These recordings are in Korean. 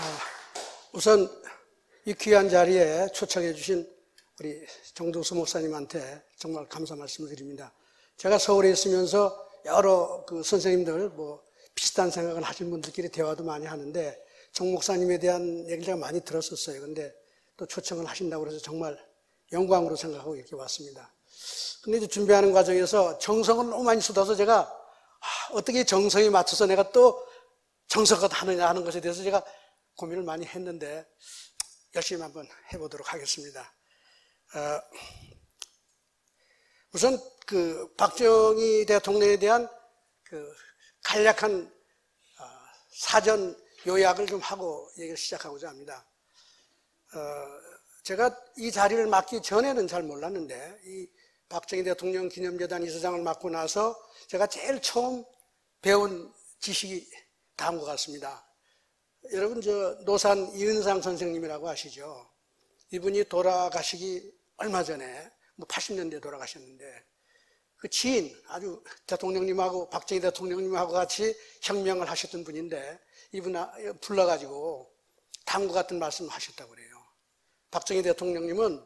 우선 이 귀한 자리에 초청해 주신 우리 정두수 목사님한테 정말 감사 말씀을 드립니다. 제가 서울에 있으면서 여러 선생님들 비슷한 생각을 하신 분들끼리 대화도 많이 하는데 정 목사님에 대한 얘기를 제가 많이 들었었어요. 근데 또 초청을 하신다고 해서 정말 영광으로 생각하고 이렇게 왔습니다. 근데 이제 준비하는 과정에서 정성을 너무 많이 쏟아서 제가 어떻게 정성에 맞춰서 내가 또 정성껏 하느냐 하는 것에 대해서 제가 고민을 많이 했는데 열심히 한번 해보도록 하겠습니다. 우선 박정희 대통령에 대한 간략한 사전 요약을 좀 하고 얘기를 시작하고자 합니다. 제가 이 자리를 맡기 전에는 잘 몰랐는데 이 박정희 대통령 기념재단 이사장을 맡고 나서 제가 제일 처음 배운 지식이 다음과 같습니다. 여러분 노산 이은상 선생님이라고 아시죠? 이분이 돌아가시기 얼마 전에 80년대에 돌아가셨는데 그 지인 아주 대통령님하고 박정희 대통령님하고 같이 혁명을 하셨던 분인데 이분 불러가지고 다음과 같은 말씀을 하셨다고 그래요. 박정희 대통령님은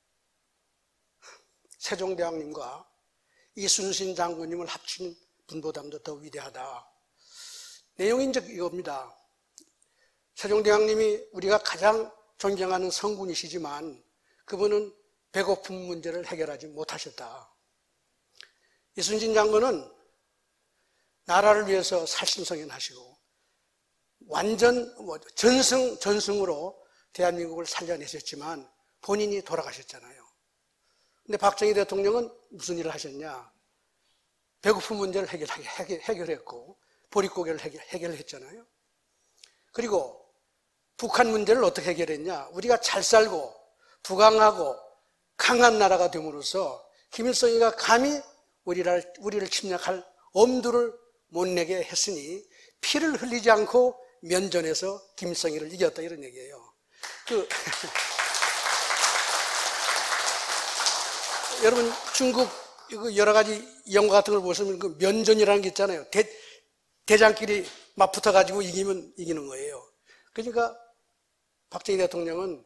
세종대왕님과 이순신 장군님을 합친 분보다도 더 위대하다. 내용이 이제 이겁니다. 세종대왕님이 우리가 가장 존경하는 성군이시지만 그분은 배고픔 문제를 해결하지 못하셨다. 이순신 장군은 나라를 위해서 살신성연하시고 완전 전승으로 대한민국을 살려내셨지만 본인이 돌아가셨잖아요. 근데 박정희 대통령은 무슨 일을 하셨냐? 배고픔 문제를 해결했고 보릿고개를 해결했잖아요. 그리고 북한 문제를 어떻게 해결했냐? 우리가 잘 살고 부강하고 강한 나라가 됨으로써 김일성이가 감히 우리를 침략할 엄두를 못 내게 했으니 피를 흘리지 않고 면전에서 김일성이를 이겼다 이런 얘기예요. 여러분 중국 여러 가지 영화 같은 걸 보시면 그 면전이라는 게 있잖아요. 대장끼리 맞붙어가지고 이기면 이기는 거예요. 그러니까 박정희 대통령은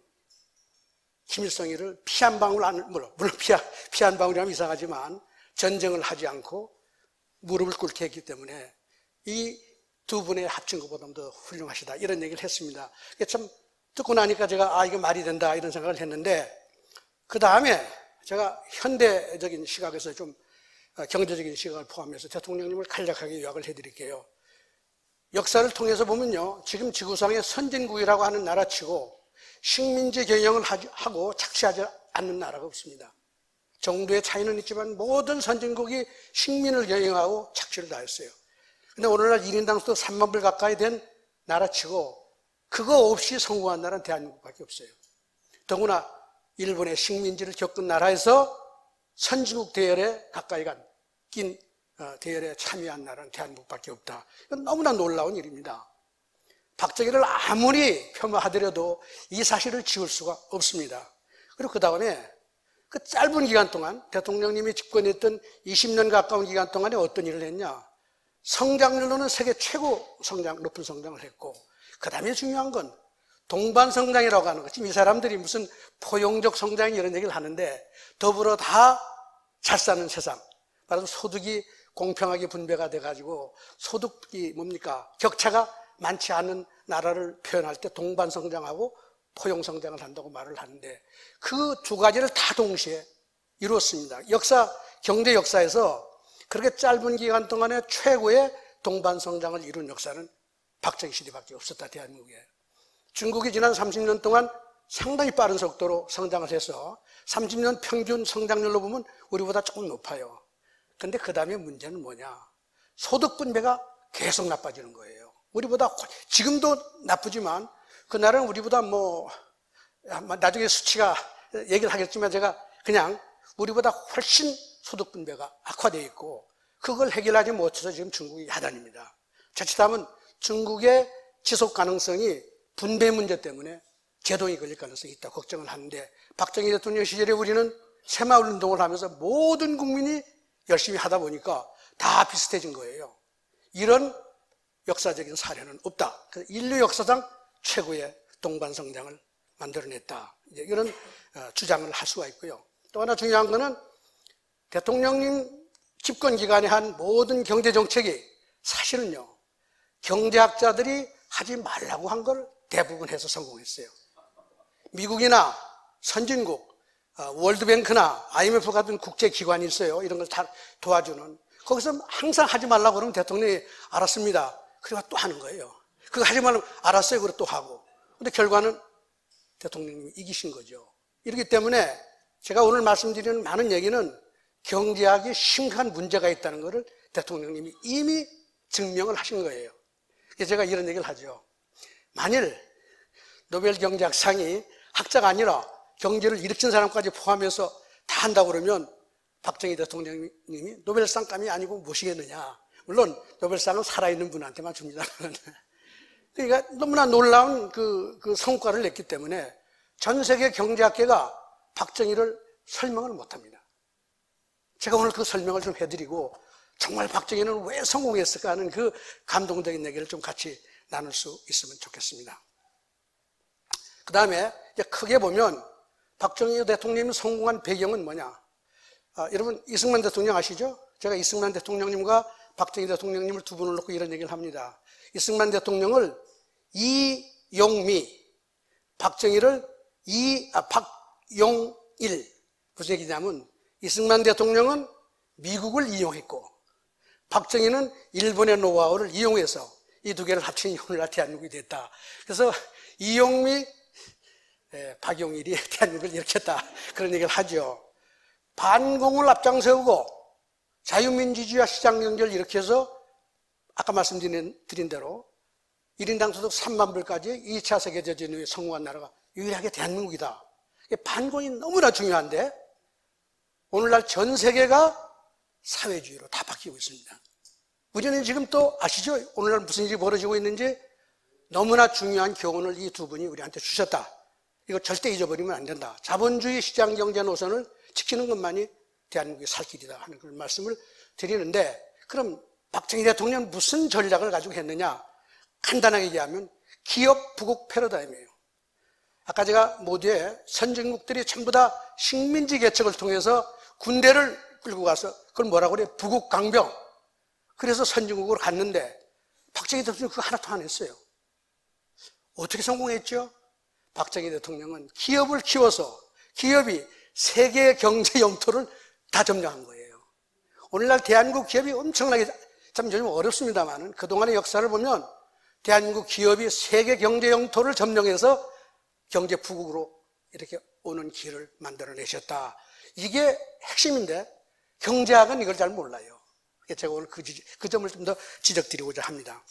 김일성이를 피 한 방울 물론 피 한 방울이라면 이상하지만 전쟁을 하지 않고 무릎을 꿇게 했기 때문에 이 두 분의 합친 것보다 더 훌륭하시다 이런 얘기를 했습니다. 참 듣고 나니까 제가 이거 말이 된다 이런 생각을 했는데 그 다음에 제가 현대적인 시각에서 좀 경제적인 시각을 포함해서 대통령님을 간략하게 요약을 해드릴게요. 역사를 통해서 보면요, 지금 지구상의 선진국이라고 하는 나라치고 식민지 경영을 하고 착취하지 않는 나라가 없습니다. 정도의 차이는 있지만 모든 선진국이 식민을 경영하고 착취를 다 했어요. 근데 오늘날 1인당 수도 3만 불 가까이 된 나라치고 그거 없이 성공한 나라는 대한민국밖에 없어요. 더구나 일본의 식민지를 겪은 나라에서 선진국 대열에 가까이 낀 대열에 참여한 나라는 대한민국밖에 없다. 이건 너무나 놀라운 일입니다. 박정희를 아무리 폄하하더라도 이 사실을 지울 수가 없습니다. 그리고 그 다음에 그 짧은 기간 동안 대통령님이 집권했던 20년 가까운 기간 동안에 어떤 일을 했냐? 성장률로는 세계 최고 높은 성장을 했고 그 다음에 중요한 건 동반성장이라고 하는 것. 지금 이 사람들이 무슨 포용적 성장 이런 얘기를 하는데 더불어 다 잘 사는 세상, 말하자면 소득이 공평하게 분배가 돼가지고 소득이 격차가 많지 않은 나라를 표현할 때 동반성장하고 포용성장을 한다고 말을 하는데 그 두 가지를 다 동시에 이루었습니다. 경제 역사에서 그렇게 짧은 기간 동안에 최고의 동반성장을 이룬 역사는 박정희 시대밖에 없었다, 대한민국에. 중국이 지난 30년 동안 상당히 빠른 속도로 성장을 해서 30년 평균 성장률로 보면 우리보다 조금 높아요. 근데 그 다음에 문제는 뭐냐? 소득 분배가 계속 나빠지는 거예요. 우리보다 지금도 나쁘지만 그날은 우리보다 나중에 수치가 얘기를 하겠지만 제가 그냥 우리보다 훨씬 소득 분배가 악화되어 있고 그걸 해결하지 못해서 지금 중국이 야단입니다. 자칫하면 중국의 지속 가능성이 분배 문제 때문에 제동이 걸릴 가능성이 있다 걱정을 하는데 박정희 대통령 시절에 우리는 새마을 운동을 하면서 모든 국민이 열심히 하다 보니까 다 비슷해진 거예요. 이런 역사적인 사례는 없다. 인류 역사상 최고의 동반 성장을 만들어냈다. 이제 이런 주장을 할 수가 있고요. 또 하나 중요한 것은 대통령님 집권 기간에 한 모든 경제 정책이 사실은요, 경제학자들이 하지 말라고 한 걸 대부분 해서 성공했어요. 미국이나 선진국, 월드뱅크나 IMF 같은 국제기관이 있어요. 이런 걸 다 도와주는. 거기서 항상 하지 말라고 그러면 대통령이 알았습니다. 그리고 또 하는 거예요. 그거 하지 말라면 알았어요. 그리고 또 하고. 근데 결과는 대통령님이 이기신 거죠. 이렇기 때문에 제가 오늘 말씀드리는 많은 얘기는 경제학이 심각한 문제가 있다는 것을 대통령님이 이미 증명을 하신 거예요. 그래서 제가 이런 얘기를 하죠. 만일 노벨 경제학상이 학자가 아니라 경제를 일으킨 사람까지 포함해서 다 한다고 그러면 박정희 대통령님이 노벨상감이 아니고 무엇이겠느냐. 물론 노벨상은 살아있는 분한테만 줍니다. 그러니까 너무나 놀라운 그 성과를 냈기 때문에 전 세계 경제학계가 박정희를 설명을 못합니다. 제가 오늘 그 설명을 좀 해드리고 정말 박정희는 왜 성공했을까 하는 그 감동적인 얘기를 좀 같이 나눌 수 있으면 좋겠습니다. 그 다음에 이제 크게 보면 박정희 대통령이 성공한 배경은 뭐냐? 여러분 이승만 대통령 아시죠? 제가 이승만 대통령님과 박정희 대통령님을 두 분을 놓고 이런 얘기를 합니다. 이승만 대통령을 이용미, 박정희를 박용일. 무슨 얘기냐면 이승만 대통령은 미국을 이용했고 박정희는 일본의 노하우를 이용해서 이 두 개를 합친 오늘날 대한민국이 됐다. 그래서 이용미, 박용일이 대한민국을 일으켰다. 그런 얘기를 하죠. 반공을 앞장세우고 자유민주주의와 시장경제를 일으켜서 아까 말씀드린 대로 1인당 소득 3만 불까지 2차 세계대전 이후에 성공한 나라가 유일하게 대한민국이다. 반공이 너무나 중요한데 오늘날 전 세계가 사회주의로 다 바뀌고 있습니다. 우리는 지금 또 아시죠? 오늘날 무슨 일이 벌어지고 있는지 너무나 중요한 교훈을 이 두 분이 우리한테 주셨다. 이거 절대 잊어버리면 안 된다. 자본주의 시장경제 노선을 지키는 것만이 대한민국의 살 길이다 하는 그런 말씀을 드리는데 그럼 박정희 대통령은 무슨 전략을 가지고 했느냐? 간단하게 얘기하면 기업 부국 패러다임이에요. 아까 제가 모두에 선진국들이 전부 다 식민지 개척을 통해서 군대를 끌고 가서 그걸 뭐라고 그래요? 부국 강병. 그래서 선진국으로 갔는데 박정희 대통령은 그거 하나도 안 했어요. 어떻게 성공했죠? 박정희 대통령은 기업을 키워서 기업이 세계 경제 영토를 다 점령한 거예요. 오늘날 대한민국 기업이 엄청나게 참 요즘 어렵습니다만 그동안의 역사를 보면 대한민국 기업이 세계 경제 영토를 점령해서 경제 부국으로 이렇게 오는 길을 만들어내셨다. 이게 핵심인데 경제학은 이걸 잘 몰라요. 제가 오늘 그 점을 좀 더 지적드리고자 합니다.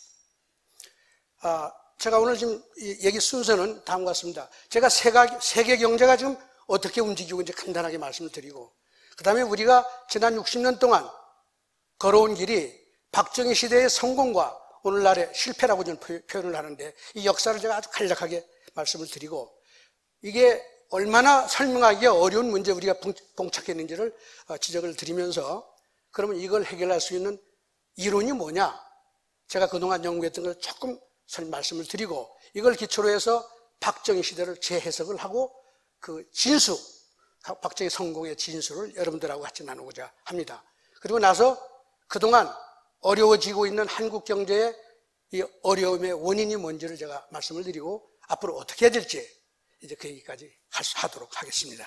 제가 오늘 지금 얘기 순서는 다음과 같습니다. 제가 세계 경제가 지금 어떻게 움직이고 있는지 간단하게 말씀을 드리고 그 다음에 우리가 지난 60년 동안 걸어온 길이 박정희 시대의 성공과 오늘날의 실패라고 저는 표현을 하는데 이 역사를 제가 아주 간략하게 말씀을 드리고 이게 얼마나 설명하기 어려운 문제 우리가 봉착했는지를 지적을 드리면서 그러면 이걸 해결할 수 있는 이론이 뭐냐? 제가 그동안 연구했던 걸 조금 말씀을 드리고 이걸 기초로 해서 박정희 시대를 재해석을 하고 그 진수, 박정희 성공의 진수를 여러분들하고 같이 나누고자 합니다. 그리고 나서 그동안 어려워지고 있는 한국 경제의 이 어려움의 원인이 뭔지를 제가 말씀을 드리고 앞으로 어떻게 해야 될지 이제 그 얘기까지 하도록 하겠습니다.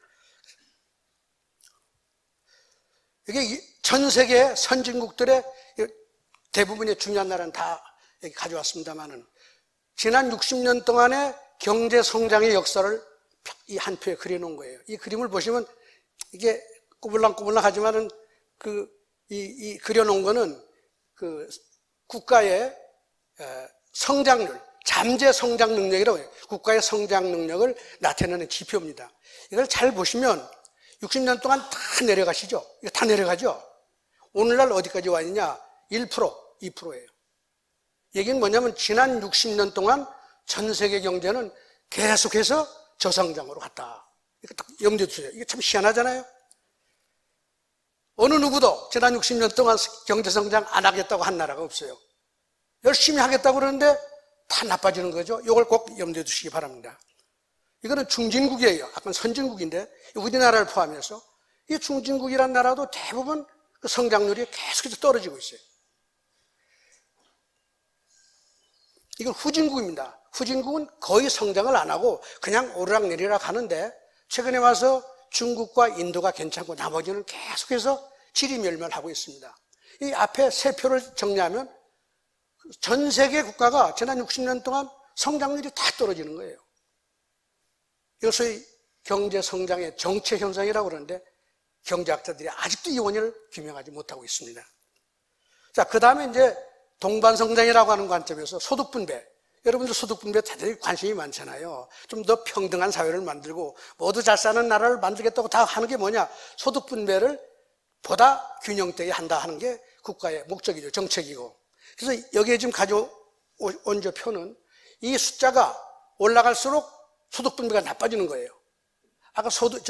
이게 전 세계 선진국들의 대부분의 중요한 나라는 다 여기 가져왔습니다만은 지난 60년 동안의 경제 성장의 역사를 이 한 표에 그려놓은 거예요. 이 그림을 보시면 이게 꼬불랑꼬불랑 하지만은 이 그려놓은 거는 그 국가의 성장률, 잠재 성장 능력이라고 해요. 국가의 성장 능력을 나타내는 지표입니다. 이걸 잘 보시면 60년 동안 다 내려가시죠? 이거 다 내려가죠? 오늘날 어디까지 와 있냐? 1%, 2%예요. 얘기는 뭐냐면 지난 60년 동안 전 세계 경제는 계속해서 저성장으로 갔다. 이거 딱 염두에 두세요. 이게 참 희한하잖아요? 어느 누구도 지난 60년 동안 경제성장 안 하겠다고 한 나라가 없어요. 열심히 하겠다고 그러는데 다 나빠지는 거죠. 이걸 꼭 염두에 두시기 바랍니다. 이거는 중진국이에요. 약간 선진국인데 우리나라를 포함해서 이 중진국이란 나라도 대부분 그 성장률이 계속해서 떨어지고 있어요. 이건 후진국입니다. 후진국은 거의 성장을 안 하고 그냥 오르락내리락 하는데 최근에 와서 중국과 인도가 괜찮고 나머지는 계속해서 지리멸멸하고 있습니다. 이 앞에 세 표를 정리하면 전 세계 국가가 지난 60년 동안 성장률이 다 떨어지는 거예요. 이것을 경제 성장의 정체 현상이라고 그러는데 경제학자들이 아직도 이 원인을 규명하지 못하고 있습니다. 자, 그 다음에 이제 동반 성장이라고 하는 관점에서 소득 분배. 여러분들 소득 분배에 대단히 관심이 많잖아요. 좀 더 평등한 사회를 만들고 모두 잘 사는 나라를 만들겠다고 다 하는 게 뭐냐? 소득 분배를 보다 균형되게 한다 하는 게 국가의 목적이죠. 정책이고. 그래서 여기에 지금 가져온 저 표는 이 숫자가 올라갈수록 소득 분배가 나빠지는 거예요. 아까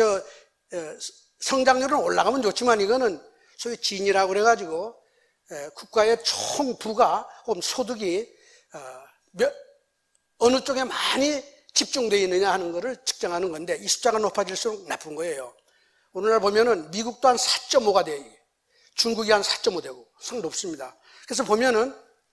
성장률은 올라가면 좋지만 이거는 소위 진이라고 그래가지고 국가의 총 부가 혹은 소득이 어느 쪽에 많이 집중되어 있느냐 하는 것을 측정하는 건데 이 숫자가 높아질수록 나쁜 거예요. 오늘날 보면은 미국도 한 4.5가 돼요. 중국이 한 4.5 되고 상당히 높습니다. 그래서 보면은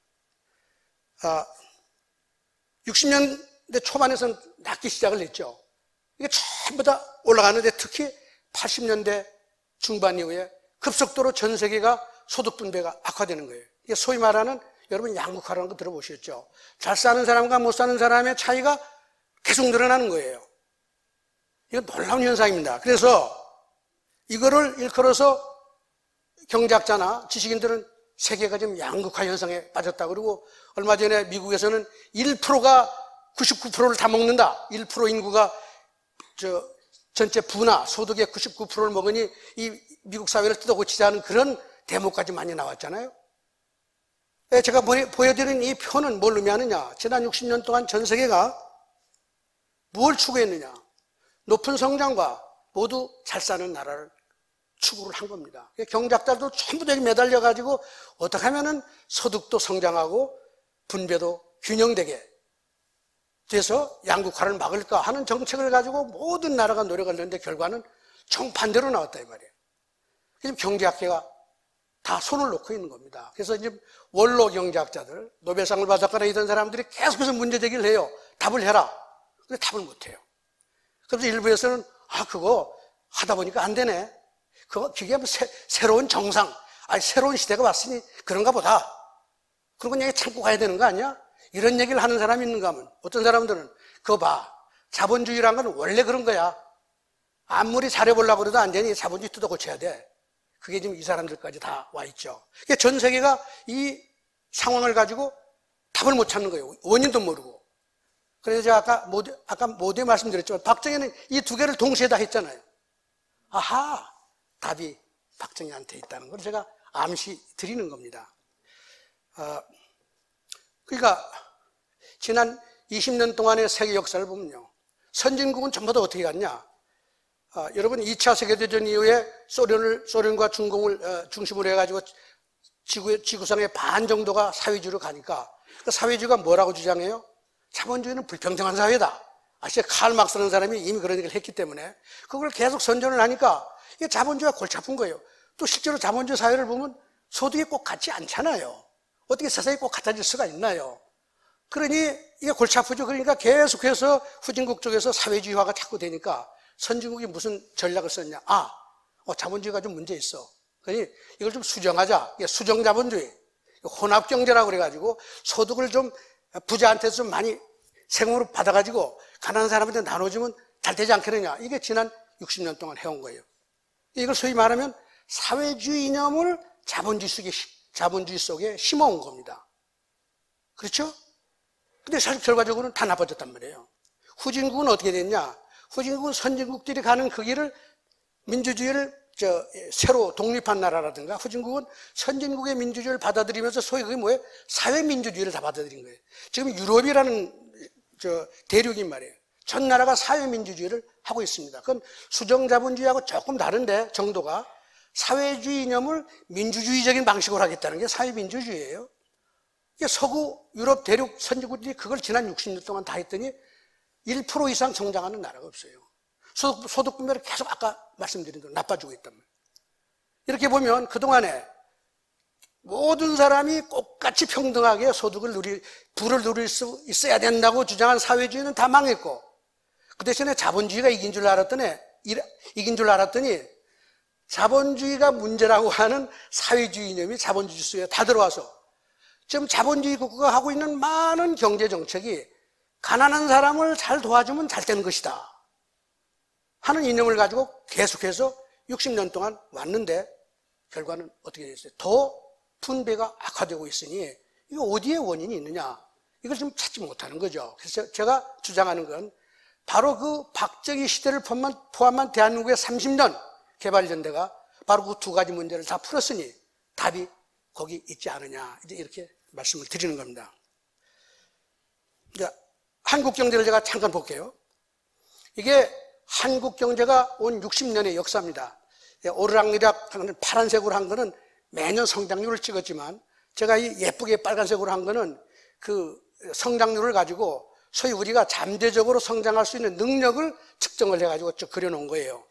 60년대 초반에서는 낮기 시작을 했죠. 이게 전부 다 올라가는데 특히 80년대 중반 이후에 급속도로 전 세계가 소득 분배가 악화되는 거예요. 이게 소위 말하는 여러분 양극화라는 거 들어보셨죠? 잘 사는 사람과 못 사는 사람의 차이가 계속 늘어나는 거예요. 이건 놀라운 현상입니다. 그래서 이거를 일컬어서 경제학자나 지식인들은 세계가 지금 양극화 현상에 빠졌다. 그리고 얼마 전에 미국에서는 1%가 99%를 다 먹는다. 1% 인구가 전체 부나 소득의 99%를 먹으니 이 미국 사회를 뜯어고치자는 그런 대목까지 많이 나왔잖아요. 제가 보여드린 이 표는 뭘 의미하느냐? 지난 60년 동안 전 세계가 뭘 추구했느냐? 높은 성장과 모두 잘 사는 나라를 추구를 한 겁니다. 경제학자들도 전부 다 매달려가지고 어떻게 하면은 소득도 성장하고 분배도 균형되게 돼서 양극화를 막을까 하는 정책을 가지고 모든 나라가 노력을 했는데 결과는 정반대로 나왔다 이 말이에요. 지금 경제학계가 다 손을 놓고 있는 겁니다. 그래서 이제 원로 경제학자들, 노벨상을 받았거나 이런 사람들이 계속해서 문제 제기를 해요. 답을 해라. 근데 답을 못 해요. 그래서 일부에서는 그거 하다 보니까 안 되네. 그게 뭐 새로운 정상, 새로운 시대가 왔으니 그런가 보다. 그러고 그냥 참고 가야 되는 거 아니야? 이런 얘기를 하는 사람이 있는가 하면 어떤 사람들은 그거 봐. 자본주의란 건 원래 그런 거야. 아무리 잘해보려고 해도 안 되니 자본주의 뜯어 고쳐야 돼. 그게 지금 이 사람들까지 다 와 있죠. 그러니까 전 세계가 이 상황을 가지고 답을 못 찾는 거예요. 원인도 모르고. 그래서 제가 아까 모두에 말씀드렸지만 박정희는 이 두 개를 동시에 다 했잖아요. 아하, 답이 박정희한테 있다는 걸 제가 암시 드리는 겁니다. 그러니까 지난 20년 동안의 세계 역사를 보면요. 선진국은 전부 다 어떻게 갔냐? 여러분 2차 세계대전 이후에 소련과 중공을 중심으로 해가지고 지구상의 반 정도가 사회주의로 가니까 그 사회주의가 뭐라고 주장해요? 자본주의는 불평등한 사회다. 아시아 칼 막스라는 사람이 이미 그런 얘기를 했기 때문에 그걸 계속 선전을 하니까 이게 자본주의가 골치 아픈 거예요. 또 실제로 자본주의 사회를 보면 소득이 꼭 같지 않잖아요. 어떻게 세상이 꼭 같아질 수가 있나요? 그러니 이게 골치 아프죠. 그러니까 계속해서 후진국 쪽에서 사회주의화가 자꾸 되니까 선진국이 무슨 전략을 썼냐? 자본주의가 좀 문제 있어. 그러니 이걸 좀 수정하자. 이게 수정자본주의, 혼합경제라고 그래가지고 소득을 좀 부자한테서 좀 많이 세금으로 받아가지고 가난한 사람한테 나눠주면 잘 되지 않겠느냐. 이게 지난 60년 동안 해온 거예요. 이걸 소위 말하면 사회주의 이념을 자본주의 속에 심어온 겁니다. 그렇죠? 근데 사실 결과적으로는 다 나빠졌단 말이에요. 후진국은 어떻게 됐냐? 후진국은 선진국들이 가는 그 길을 민주주의를 새로 독립한 나라라든가 후진국은 선진국의 민주주의를 받아들이면서 소위 그게 뭐예요? 사회민주주의를 다 받아들인 거예요. 지금 유럽이라는 대륙인 말이에요. 전 나라가 사회민주주의를 하고 있습니다. 그건 수정자본주의하고 조금 다른데 정도가 사회주의 이념을 민주주의적인 방식으로 하겠다는 게 사회민주주의예요. 서구 유럽 대륙 선진국들이 그걸 지난 60년 동안 다 했더니 1% 이상 성장하는 나라가 없어요. 소득 분배를 계속 아까 말씀드린 대로 나빠지고 있단 말이에요. 이렇게 보면 그동안에 모든 사람이 똑같이 평등하게 부를 누릴 수 있어야 된다고 주장한 사회주의는 다 망했고, 그 대신에 자본주의가 이긴 줄 알았더니 자본주의가 문제라고 하는 사회주의 이념이 자본주의 속에 다 들어와서 지금 자본주의 국가가 하고 있는 많은 경제 정책이 가난한 사람을 잘 도와주면 잘 되는 것이다 하는 이념을 가지고 계속해서 60년 동안 왔는데 결과는 어떻게 됐어요? 더 분배가 악화되고 있으니 이거 어디에 원인이 있느냐, 이걸 좀 찾지 못하는 거죠. 그래서 제가 주장하는 건 바로 그 박정희 시대를 포함한 대한민국의 30년 개발연대가 바로 그 두 가지 문제를 다 풀었으니 답이 거기 있지 않느냐, 이제 이렇게 말씀을 드리는 겁니다. 한국 경제를 제가 잠깐 볼게요. 이게 한국 경제가 온 60년의 역사입니다. 오르락내락 하는 파란색으로 한 거는 매년 성장률을 찍었지만, 제가 이 예쁘게 빨간색으로 한 거는 그 성장률을 가지고 소위 우리가 잠재적으로 성장할 수 있는 능력을 측정을 해가지고 쭉 그려놓은 거예요.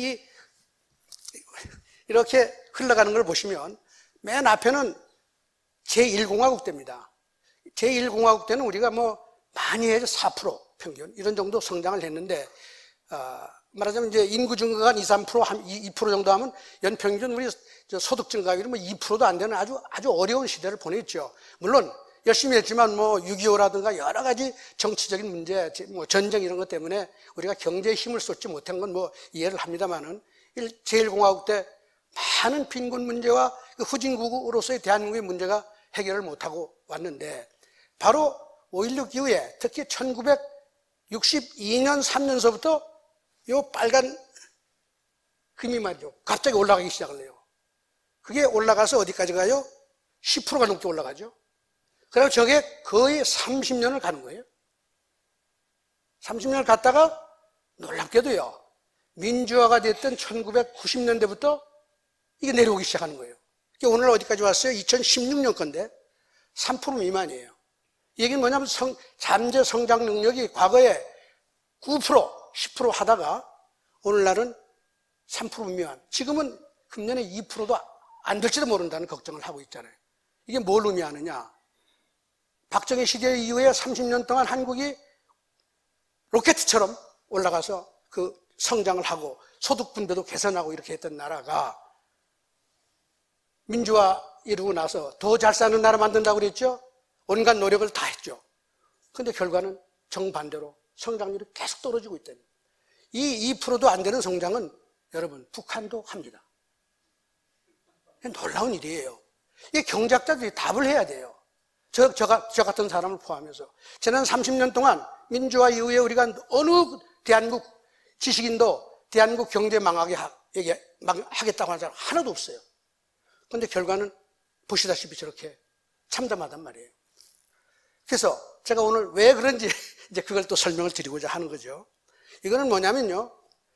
이렇게 흘러가는 걸 보시면 맨 앞에는 제1공화국 때입니다. 제1공화국 때는 우리가 많이 해서 4% 평균 이런 정도 성장을 했는데, 말하자면 이제 인구 증가가 2, 3%, 2% 정도 하면 연평균 우리 소득 증가율이 2%도 안 되는 아주 어려운 시대를 보냈죠. 물론 열심히 했지만 6.25라든가 여러 가지 정치적인 문제, 전쟁 이런 것 때문에 우리가 경제에 힘을 쏟지 못한 건 이해를 합니다만은, 제1공화국 때 많은 빈곤 문제와 후진국으로서의 대한민국의 문제가 해결을 못하고 왔는데, 바로 5.16 이후에 특히 1962년 3년서부터 요 빨간 금이 말이죠, 갑자기 올라가기 시작을 해요. 그게 올라가서 어디까지 가요? 10%가 넘게 올라가죠. 그리고 저게 거의 30년을 가는 거예요. 30년을 갔다가 놀랍게도요, 민주화가 됐던 1990년대부터 이게 내려오기 시작하는 거예요. 오늘 어디까지 왔어요? 2016년 건데 3% 미만이에요. 이 얘기는 뭐냐면 잠재 성장 능력이 과거에 9%, 10% 하다가 오늘날은 3% 미만, 지금은 금년에 2%도 안 될지도 모른다는 걱정을 하고 있잖아요. 이게 뭘 의미하느냐? 박정희 시대 이후에 30년 동안 한국이 로켓처럼 올라가서 그 성장을 하고 소득 분배도 개선하고 이렇게 했던 나라가 민주화 이루고 나서 더 잘 사는 나라 만든다고 그랬죠? 온갖 노력을 다 했죠. 근데 결과는 정반대로 성장률이 계속 떨어지고 있다는, 이 2%도 안 되는 성장은 여러분 북한도 합니다. 놀라운 일이에요. 이게 경제학자들이 답을 해야 돼요. 저 같은 사람을 포함해서. 지난 30년 동안 민주화 이후에 우리가 어느 대한민국 지식인도 대한민국 경제 망하겠다고 하는 사람 하나도 없어요. 그런데 결과는 보시다시피 저렇게 참담하단 말이에요. 그래서 제가 오늘 왜 그런지 이제 그걸 또 설명을 드리고자 하는 거죠. 이거는 뭐냐면요,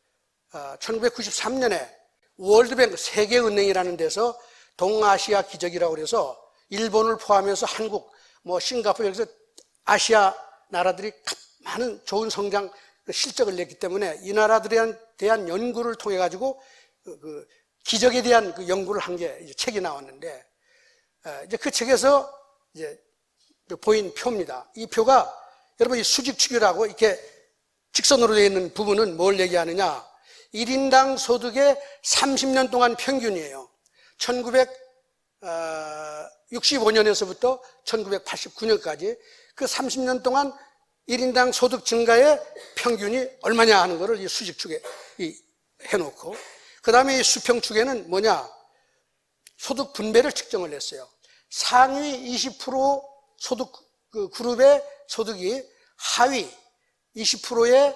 1993년에 월드뱅크 세계은행이라는 데서 동아시아 기적이라고 그래서 일본을 포함해서 한국, 싱가포르, 여기서 아시아 나라들이 많은 좋은 성장 실적을 냈기 때문에 이 나라들에 대한 연구를 통해 가지고 그 기적에 대한 그 연구를 한 게 책이 나왔는데, 이제 그 책에서 이제 보인 표입니다. 이 표가 여러분 이 수직축이라고 이렇게 직선으로 되어 있는 부분은 뭘 얘기하느냐? 1인당 소득의 30년 동안 평균이에요. 1965년에서부터 1989년까지 그 30년 동안 1인당 소득 증가의 평균이 얼마냐 하는 거를 이 수직축에 해놓고, 그 다음에 이 수평축에는 뭐냐? 소득 분배를 측정을 했어요. 상위 20% 소득 그 그룹의 소득이 하위 20%의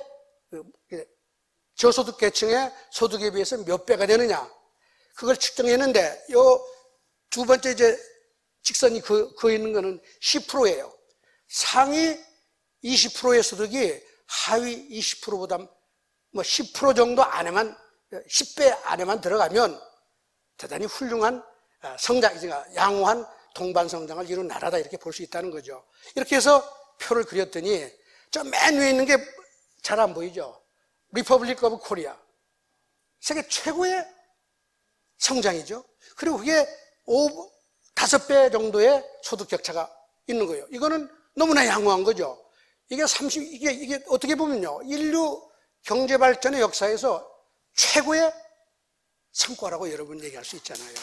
저소득 계층의 소득에 비해서 몇 배가 되느냐, 그걸 측정했는데 요 두 번째 이제 직선이 그어 있는 거는 10%예요. 상위 20%의 소득이 하위 20%보다 10% 정도 안에만, 10배 안에만 들어가면 대단히 훌륭한 성장, 양호한 동반성장을 이룬 나라다 이렇게 볼 수 있다는 거죠. 이렇게 해서 표를 그렸더니 저 맨 위에 있는 게 잘 안 보이죠? 리퍼블릭 오브 코리아. 세계 최고의 성장이죠. 그리고 그게 5배 정도의 소득 격차가 있는 거예요. 이거는 너무나 양호한 거죠. 이게 어떻게 보면요. 인류 경제 발전의 역사에서 최고의 성과라고 여러분 얘기할 수 있잖아요.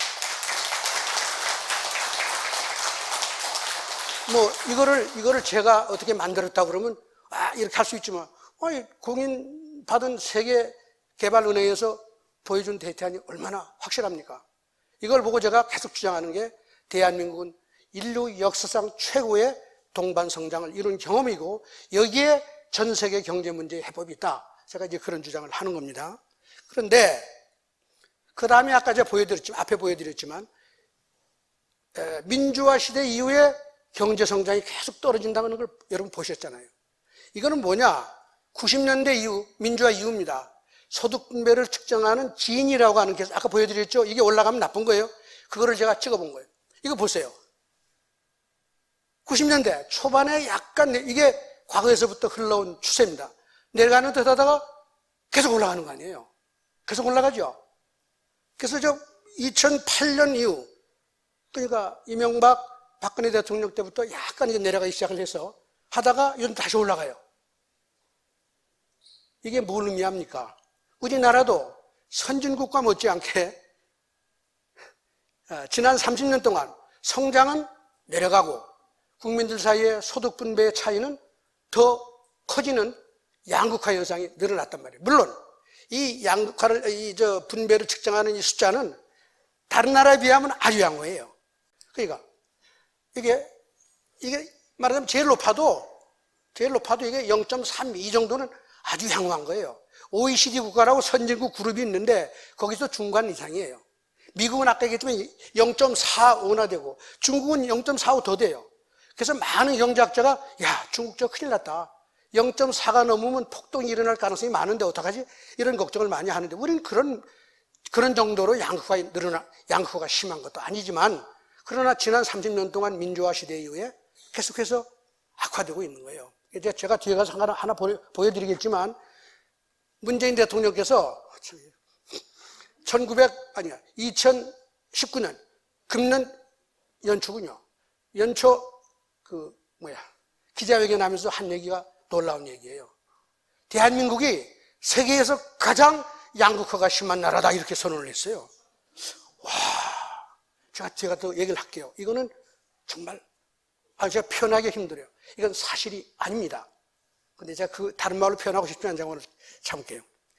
뭐, 이거를 제가 어떻게 만들었다 그러면, 이렇게 할 수 있지만, 공인받은 세계개발은행에서 보여준 데이터니 얼마나 확실합니까? 이걸 보고 제가 계속 주장하는 게 대한민국은 인류 역사상 최고의 동반 성장을 이룬 경험이고 여기에 전 세계 경제 문제의 해법이 있다. 제가 이제 그런 주장을 하는 겁니다. 그런데 그 다음에 아까 제가 앞에 보여드렸지만 민주화 시대 이후에 경제 성장이 계속 떨어진다는 걸 여러분 보셨잖아요. 이거는 뭐냐? 90년대 이후, 민주화 이후입니다. 소득 분배를 측정하는 진이라고 하는 게 아까 보여드렸죠? 이게 올라가면 나쁜 거예요. 그거를 제가 찍어본 거예요. 이거 보세요. 90년대 초반에 약간 이게 과거에서부터 흘러온 추세입니다. 내려가는 듯 하다가 계속 올라가는 거 아니에요. 계속 올라가죠. 그래서 2008년 이후 그러니까 이명박 박근혜 대통령 때부터 약간 이제 내려가기 시작을 해서 하다가 요즘 다시 올라가요. 이게 뭘 의미합니까? 우리나라도 선진국과 못지않게 지난 30년 동안 성장은 내려가고 국민들 사이의 소득 분배의 차이는 더 커지는 양극화 현상이 늘어났단 말이에요. 물론 이 양극화를 분배를 측정하는 이 숫자는 다른 나라에 비하면 아주 양호해요. 그러니까 이게 말하자면 제일 높아도 이게 0.32 정도는 아주 양호한 거예요. OECD 국가라고 선진국 그룹이 있는데 거기서 중간 이상이에요. 미국은 아까 얘기했지만 0.45나 되고 중국은 0.45 더 돼요. 그래서 많은 경제학자가 중국 저 큰일 났다. 0.4가 넘으면 폭동이 일어날 가능성이 많은데 어떡하지? 이런 걱정을 많이 하는데 우리는 그런 정도로 양극화가 심한 것도 아니지만 그러나 지난 30년 동안 민주화 시대 이후에 계속해서 악화되고 있는 거예요. 이제 제가 뒤에 가서 하나 보여드리겠지만 문재인 대통령께서 2019년 금년 연초군요. 연초 기자회견 하면서 한 얘기가 놀라운 얘기예요. 대한민국이 세계에서 가장 양극화가 심한 나라다 이렇게 선언을 했어요. 와, 제가 또 얘기를 할게요. 이거는 정말 제가 표현하기 힘들어요. 이건 사실이 아닙니다. 근데 제가 다른 말로 표현하고 싶지만 제가 오늘 참을게요.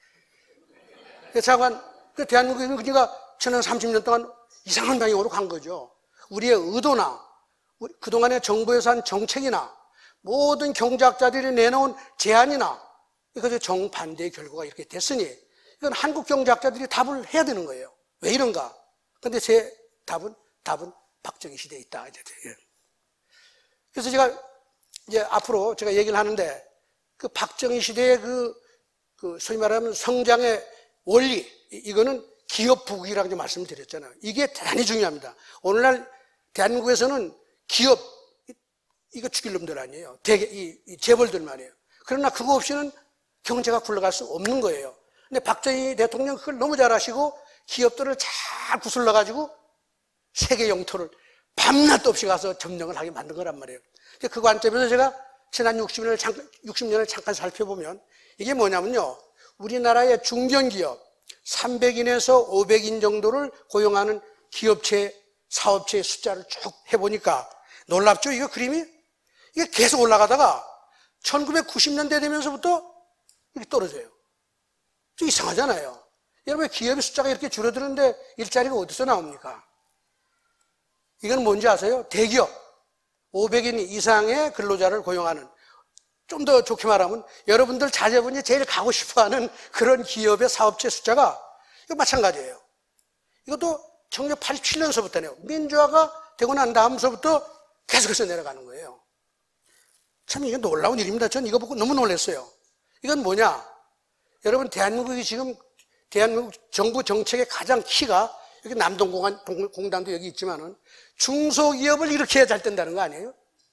잠깐 대한민국은 그러니까 지난 30년 동안 이상한 방향으로 간 거죠. 우리의 의도나 그동안의 정부에서 한 정책이나 모든 경제학자들이 내놓은 제안이나 이것의 정반대의 결과가 이렇게 됐으니 이건 한국 경제학자들이 답을 해야 되는 거예요. 왜 이런가? 근데 제 답은 박정희 시대에 있다. 그래서 제가 이제 앞으로 제가 얘기를 하는데 그 박정희 시대의 소위 말하면 성장의 원리, 이거는 기업 부국이라고 말씀을 드렸잖아요. 이게 대단히 중요합니다. 오늘날 대한민국에서는 기업, 이거 죽일 놈들 아니에요. 이 재벌들 말이에요. 그러나 그거 없이는 경제가 굴러갈 수 없는 거예요. 근데 박정희 대통령 그걸 너무 잘하시고 기업들을 잘 구슬러가지고 세계 영토를 밤낮도 없이 가서 점령을 하게 만든 거란 말이에요. 그 관점에서 제가 지난 60년을 잠깐 살펴보면 이게 뭐냐면요. 우리나라의 중견기업 300인에서 500인 정도를 고용하는 기업체, 사업체의 숫자를 쭉 해보니까 놀랍죠? 이거 그림이? 이게 계속 올라가다가 1990년대 되면서부터 이렇게 떨어져요. 좀 이상하잖아요. 여러분 기업의 숫자가 이렇게 줄어드는데 일자리가 어디서 나옵니까? 이건 뭔지 아세요? 대기업 500인 이상의 근로자를 고용하는, 좀 더 좋게 말하면 여러분들 자제분이 제일 가고 싶어하는 그런 기업의 사업체 숫자가 이거 마찬가지예요. 이것도 1987년서부터네요. 민주화가 되고 난 다음서부터 계속해서 내려가는 거예요. 참 이게 놀라운 일입니다. 전 이거 보고 너무 놀랐어요. 이건 뭐냐? 여러분 대한민국이 지금 대한민국 정부 정책의 가장 키가 여기 남동공단도 여기 있지만은 중소기업을 이렇게 해야 잘 된다는 거 아니에요?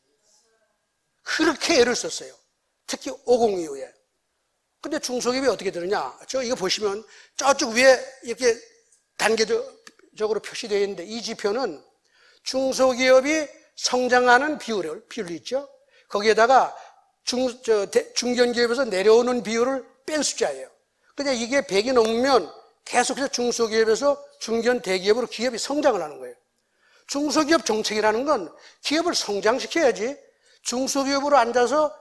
그렇게 애를 썼어요. 특히 50 이후에. 근데 중소기업이 어떻게 되느냐? 이거 보시면 저쪽 위에 이렇게 단계적으로 표시되어 있는데 이 지표는 중소기업이 성장하는 비율 있죠? 거기에다가 중견기업에서 내려오는 비율을 뺀 숫자예요. 근데 이게 100이 넘으면 계속해서 중소기업에서 중견 대기업으로 기업이 성장을 하는 거예요. 중소기업 정책이라는 건 기업을 성장시켜야지 중소기업으로 앉아서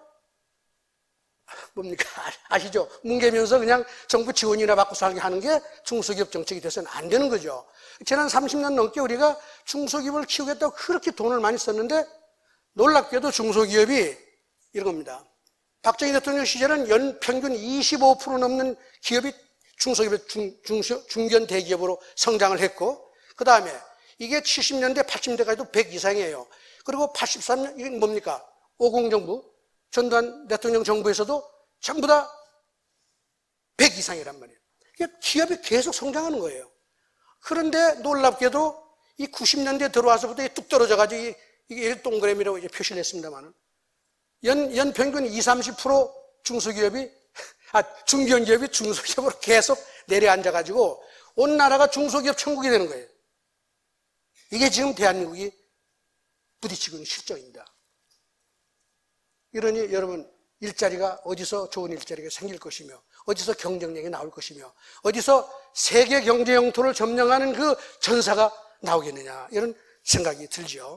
뭡니까? 아시죠? 뭉개면서 그냥 정부 지원이나 받고 살게 하는 게 중소기업 정책이 돼서는 안 되는 거죠. 지난 30년 넘게 우리가 중소기업을 키우겠다고 그렇게 돈을 많이 썼는데 놀랍게도 중소기업이 이런 겁니다. 박정희 대통령 시절은 연평균 25% 넘는 기업이 중소기업, 중견 대기업으로 성장을 했고 그 다음에 이게 70년대, 80년대까지도 100 이상이에요. 그리고 83년, 이게 뭡니까? 50 정부, 전두환 대통령 정부에서도 전부 다 100 이상이란 말이에요. 기업이 계속 성장하는 거예요. 그런데 놀랍게도 이 90년대 들어와서부터 뚝 떨어져가지고 이게 동그라미라고 이제 표시를 했습니다만 연평균 20, 30% 중소기업이, 중견기업이 중소기업으로 계속 내려앉아가지고 온 나라가 중소기업 천국이 되는 거예요. 이게 지금 대한민국이 부딪히고 있는 실정입니다. 이러니 여러분 일자리가 어디서 좋은 일자리가 생길 것이며 어디서 경쟁력이 나올 것이며 어디서 세계 경제 영토를 점령하는 그 전사가 나오겠느냐 이런 생각이 들죠.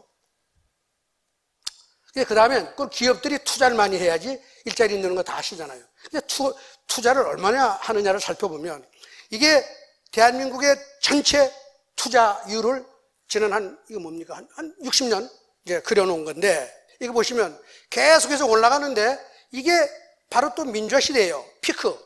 그 다음에 그 기업들이 투자를 많이 해야지 일자리 넣는 거 다 아시잖아요. 근데 투자를 얼마나 하느냐를 살펴보면 이게 대한민국의 전체 투자율을 지난 이거 뭡니까? 한 60년 이제 그려놓은 건데 이거 보시면 계속해서 올라가는데 이게 바로 또 민주화 시대예요. 피크.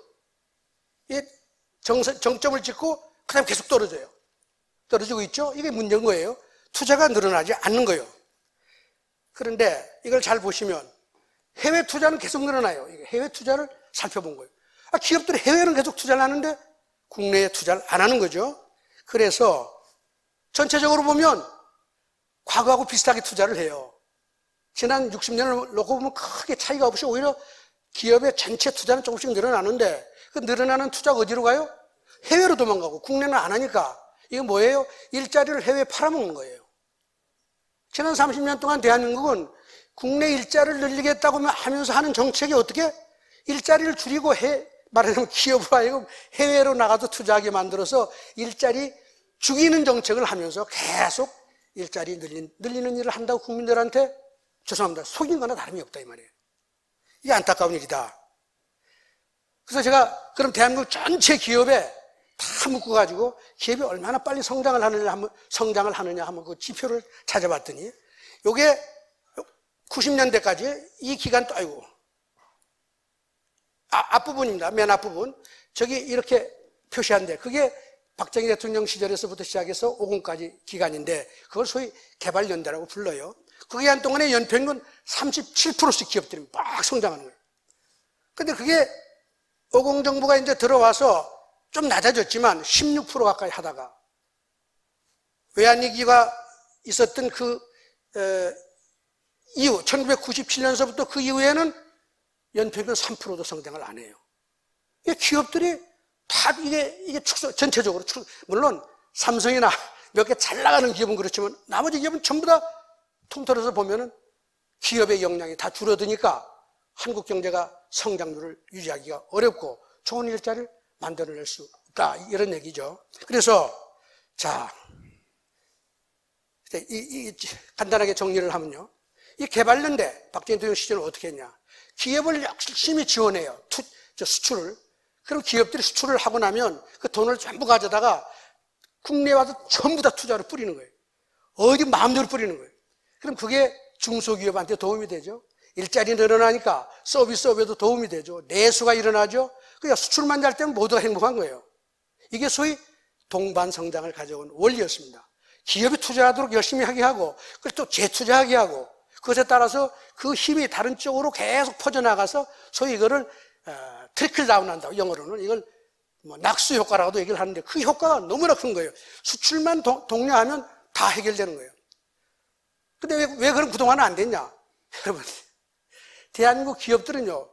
정점을 찍고 그 다음에 계속 떨어져요. 떨어지고 있죠? 이게 문제인 거예요. 투자가 늘어나지 않는 거예요. 그런데 이걸 잘 보시면 해외 투자는 계속 늘어나요. 해외 투자를 살펴본 거예요. 기업들이 해외는 계속 투자를 하는데 국내에 투자를 안 하는 거죠. 그래서 전체적으로 보면 과거하고 비슷하게 투자를 해요. 지난 60년을 놓고 보면 크게 차이가 없이 오히려 기업의 전체 투자는 조금씩 늘어나는데 그 늘어나는 투자가 어디로 가요? 해외로 도망가고 국내는 안 하니까 이게 뭐예요? 일자리를 해외에 팔아먹는 거예요. 지난 30년 동안 대한민국은 국내 일자리를 늘리겠다고 하면서 하는 정책이 어떻게? 일자리를 줄이고 말하자면 기업으로 하여금 해외로 나가서 투자하게 만들어서 일자리 죽이는 정책을 하면서 계속 일자리 늘리는 일을 한다고 국민들한테 죄송합니다. 속인 거나 다름이 없다 이 말이에요. 이게 안타까운 일이다. 그래서 제가 그럼 대한민국 전체 기업에 다 묶어가지고 기업이 얼마나 빨리 성장을 하느냐 한번 그 지표를 찾아봤더니 요게 90년대까지 이 기간 또 아이고 앞부분입니다. 맨 앞부분 저기 이렇게 표시한데 그게 박정희 대통령 시절에서부터 시작해서 50까지 기간인데 그걸 소위 개발연대라고 불러요. 그 기간 동안에 연평균 37%씩 기업들이 막 성장하는 거예요. 근데 그게 50 정부가 이제 들어와서 좀 낮아졌지만 16% 가까이 하다가 외환위기가 있었던 그 이후 1997년서부터 그 이후에는 연평균 3%도 성장을 안 해요. 기업들이 다 이게 전체적으로 물론 삼성이나 몇 개 잘 나가는 기업은 그렇지만 나머지 기업은 전부 다 통틀어서 보면은 기업의 역량이 다 줄어드니까 한국 경제가 성장률을 유지하기가 어렵고 좋은 일자리를 만들어낼 수 없다 이런 얘기죠. 그래서 자 간단하게 정리를 하면요, 이 개발연대 박정희 대통령 시절은 어떻게 했냐? 기업을 열심히 지원해요. 수출을. 그럼 기업들이 수출을 하고 나면 그 돈을 전부 가져다가 국내에 와서 전부 다 투자를 뿌리는 거예요. 어디 마음대로 뿌리는 거예요. 그럼 그게 중소기업한테 도움이 되죠. 일자리 늘어나니까 서비스업에도 도움이 되죠. 내수가 일어나죠. 그러니까 수출만 잘 되면 모두가 행복한 거예요. 이게 소위 동반성장을 가져온 원리였습니다. 기업이 투자하도록 열심히 하게 하고 그걸 또 재투자하게 하고 그것에 따라서 그 힘이 다른 쪽으로 계속 퍼져나가서 소위 이거를 트리클 다운 한다고 영어로는 이걸 낙수 효과라고도 얘기를 하는데 그 효과가 너무나 큰 거예요. 수출만 독려하면 다 해결되는 거예요. 근데 왜 그런 그동안은 안 됐냐? 여러분, 대한민국 기업들은요,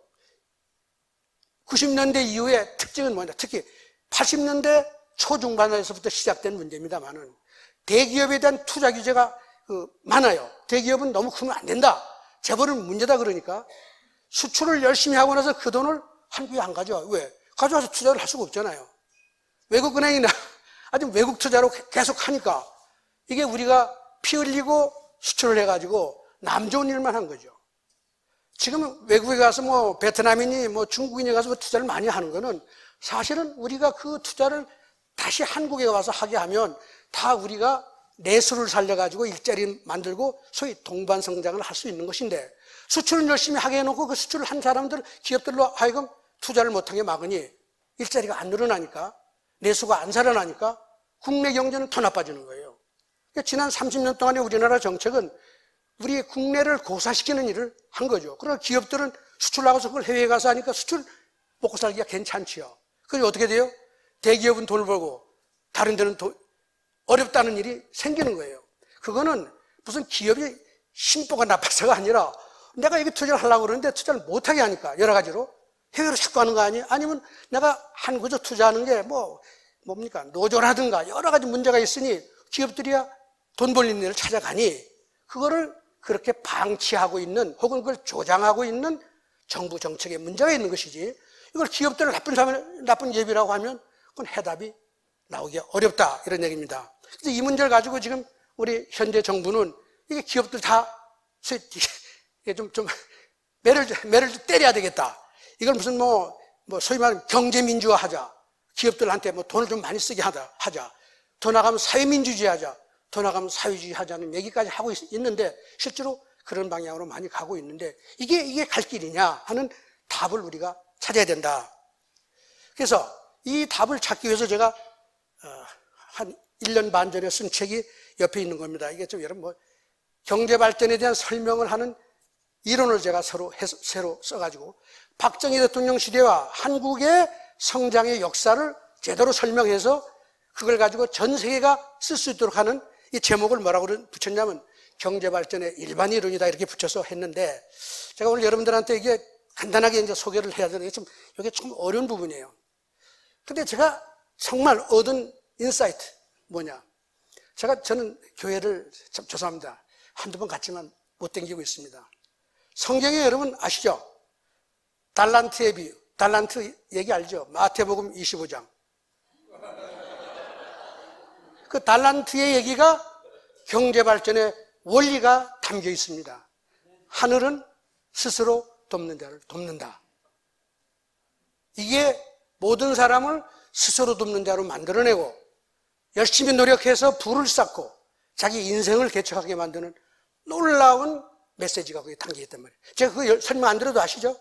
90년대 이후에 특징은 뭐냐? 특히 80년대 초중반에서부터 시작된 문제입니다만은 대기업에 대한 투자 규제가 많아요. 대기업은 너무 크면 안 된다. 재벌은 문제다 그러니까 수출을 열심히 하고 나서 그 돈을 한국에 안 가져와. 왜? 가져와서 투자를 할 수가 없잖아요. 외국은행이나 아주 외국 투자로 계속 하니까 이게 우리가 피 흘리고 수출을 해가지고 남 좋은 일만 한 거죠. 지금 외국에 가서 뭐 베트남인이 뭐 중국인이 가서 뭐 투자를 많이 하는 거는 사실은 우리가 그 투자를 다시 한국에 와서 하게 하면 다 우리가 내수를 살려가지고 일자리 만들고 소위 동반성장을 할 수 있는 것인데 수출을 열심히 하게 해놓고 그 수출을 한 사람들, 기업들로 하여금 투자를 못하게 막으니 일자리가 안 늘어나니까 내수가 안 살아나니까 국내 경제는 더 나빠지는 거예요. 그러니까 지난 30년 동안의 우리나라 정책은 우리 국내를 고사시키는 일을 한 거죠. 그러나 기업들은 수출 나가서 그걸 해외에 가서 하니까 수출 먹고 살기가 괜찮지요. 그래서 어떻게 돼요? 대기업은 돈을 벌고 다른 데는 어렵다는 일이 생기는 거예요. 그거는 무슨 기업이 심보가 나빠서가 아니라 내가 여기 투자를 하려고 그러는데 투자를 못하게 하니까 여러 가지로 해외로 자꾸 하는 거 아니에요? 아니면 내가 한국에서 투자하는 게 뭡니까? 노조라든가 여러 가지 문제가 있으니 기업들이야 돈 벌리는 일을 찾아가니 그거를 그렇게 방치하고 있는 혹은 그걸 조장하고 있는 정부 정책에 문제가 있는 것이지 이걸 기업들을 나쁜 예비라고 하면 그건 해답이 나오기 어렵다 이런 얘기입니다. 그래서 이 문제를 가지고 지금 우리 현재 정부는 이게 기업들 다 좀 매를 때려야 되겠다. 이걸 무슨 소위 말하면 경제민주화 하자. 기업들한테 돈을 좀 많이 쓰게 하자. 더 나가면 사회민주주의 하자. 더 나가면 사회주의 하자는 얘기까지 하고 있는데 실제로 그런 방향으로 많이 가고 있는데 이게 갈 길이냐 하는 답을 우리가 찾아야 된다. 그래서 이 답을 찾기 위해서 제가 한 1년 반 전에 쓴 책이 옆에 있는 겁니다. 이게 좀 여러분 경제 발전에 대한 설명을 하는 이론을 제가 새로 써가지고 박정희 대통령 시대와 한국의 성장의 역사를 제대로 설명해서 그걸 가지고 전 세계가 쓸 수 있도록 하는 이 제목을 뭐라고 붙였냐면 경제 발전의 일반 이론이다 이렇게 붙여서 했는데 제가 오늘 여러분들한테 이게 간단하게 이제 소개를 해야 되는데 이게 좀 어려운 부분이에요. 근데 제가 정말 얻은 인사이트 뭐냐? 저는 교회를 참 죄송합니다. 한두 번 갔지만 못 댕기고 있습니다. 성경에 여러분 아시죠? 달란트의 비유. 달란트 얘기 알죠? 마태복음 25장. 그 달란트의 얘기가 경제 발전의 원리가 담겨 있습니다. 하늘은 스스로 돕는 자를 돕는다. 이게 모든 사람을 스스로 돕는 자로 만들어내고 열심히 노력해서 부를 쌓고 자기 인생을 개척하게 만드는 놀라운 메시지가 거기에 담겨 있단 말이에요. 제가 그거 설명 안 들어도 아시죠?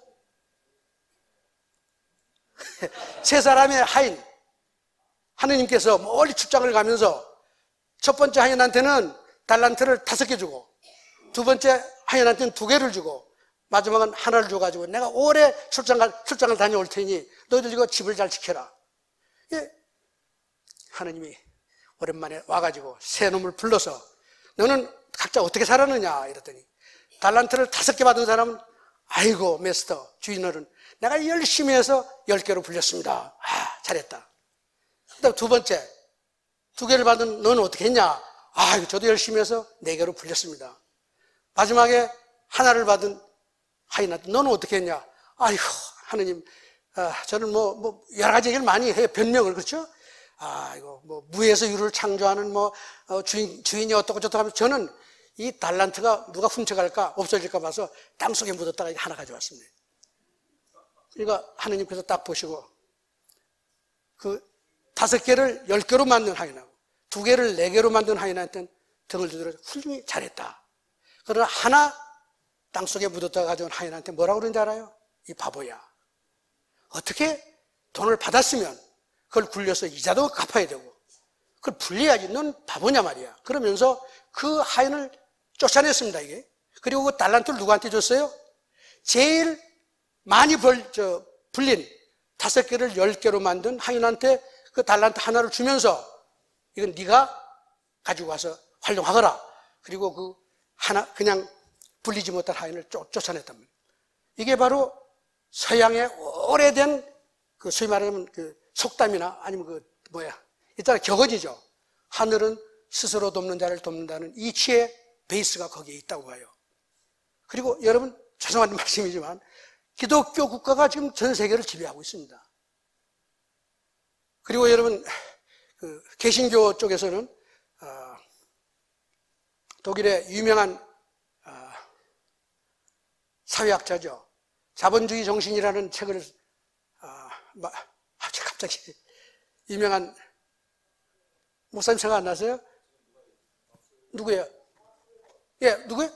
세 사람의 하인, 하느님께서 멀리 출장을 가면서 첫 번째 하인한테는 달란트를 5개 주고 두 번째 하인한테는 2개를 주고 마지막은 하나를 줘가지고 내가 오래 출장을 다녀올 테니 너희들 이거 집을 잘 지켜라. 예. 하느님이 오랜만에 와가지고 세 놈을 불러서 너는 각자 어떻게 살았느냐 이랬더니 달란트를 5개 받은 사람은 아이고 메스터 주인어른 내가 열심히 해서 10개로 불렸습니다. 아 잘했다. 그다음 두 번째 2개를 받은 너는 어떻게 했냐? 아 저도 열심히 해서 4개로 불렸습니다. 마지막에 하나를 받은 하인한테 너는 어떻게 했냐? 아이고 하느님 저는 여러 가지 얘기를 많이 해요. 변명을 그렇죠? 이거 무에서 유를 창조하는 주인이 어떻고 저떻고 하면서 저는 이 달란트가 누가 훔쳐갈까 없어질까 봐서 땅속에 묻었다가 하나 가져왔습니다. 그러니까 하느님께서 딱 보시고 그 5개를 10개로 만든 하인하고 2개를 4개로 만든 하인한테는 등을 두드려 훌륭히 잘했다. 그러나 하나 땅속에 묻었다가 가져온 하인한테 뭐라고 그러는지 알아요? 이 바보야. 어떻게 돈을 받았으면 그걸 굴려서 이자도 갚아야 되고 그걸 불려야지. 넌 바보냐 말이야. 그러면서 그 하인을 쫓아냈습니다. 이게. 그리고 그 달란트를 누구한테 줬어요? 제일 많이 불린 5개를 10개로 만든 하인한테 그 달란트 하나를 주면서 이건 네가 가지고 와서 활용하거라. 그리고 그 하나, 그냥 불리지 못할 하인을 쫓아냈단 말이에요. 이게 바로 서양의 오래된 그 소위 말하면 그 속담이나 아니면 그 일단 격언이죠. 하늘은 스스로 돕는 자를 돕는다는 이치의 베이스가 거기에 있다고 봐요. 그리고 여러분, 죄송한 말씀이지만 기독교 국가가 지금 전 세계를 지배하고 있습니다. 그리고 여러분, 그 개신교 쪽에서는 독일의 유명한 사회학자죠. 자본주의 정신이라는 책을 갑자기 유명한 목사님 생각 안 나세요? 누구예요? 예, 누구예요?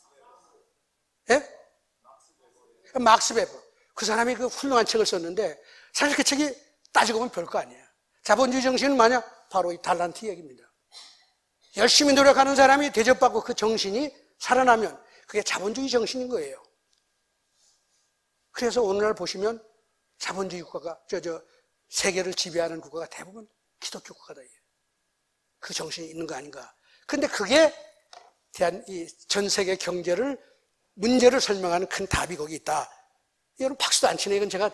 예? 막스 베버. 그 사람이 그 훌륭한 책을 썼는데 사실 그 책이 따지고 보면 별거 아니에요. 자본주의 정신은 뭐냐? 바로 이 달란트 얘기입니다. 열심히 노력하는 사람이 대접받고 그 정신이 살아나면 그게 자본주의 정신인 거예요. 그래서 오늘날 보시면 자본주의 국가가 세계를 지배하는 국가가 대부분 기독교 국가다. 그 정신이 있는 거 아닌가. 근데 그게 이 전 세계 경제를 문제를 설명하는 큰 답이 거기 있다. 여러분 박수도 안 치네. 이건 제가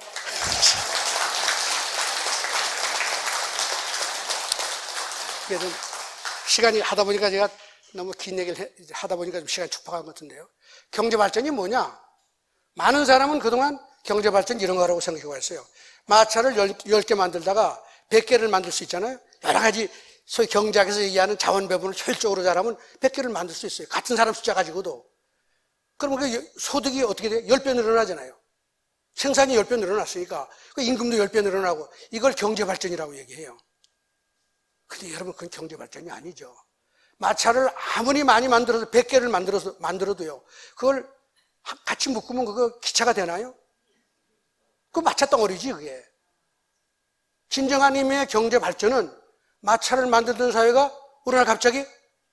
그래서 시간이 하다 보니까 제가 너무 긴 얘기를 하다 보니까 좀 시간이 촉박한 것 같은데요. 경제 발전이 뭐냐? 많은 사람은 그동안 경제 발전 이런 거라고 생각하고 있어요. 마차를 10개 만들다가 100개를 만들 수 있잖아요. 여러 가지 소위 경제학에서 얘기하는 자원 배분을 효율적으로 잘하면 100개를 만들 수 있어요. 같은 사람 숫자 가지고도. 그러면 그 소득이 어떻게 돼요? 10배 늘어나잖아요. 생산이 10배 늘어났으니까 그 임금도 10배 늘어나고 이걸 경제 발전이라고 얘기해요. 근데 여러분 그건 경제 발전이 아니죠. 마차를 아무리 많이 만들어서 100개를 만들어도요. 그걸 같이 묶으면 그거 기차가 되나요? 그 마차 덩어리지 그게. 진정한 의미의 경제 발전은 마차를 만들던 사회가 우리나라 갑자기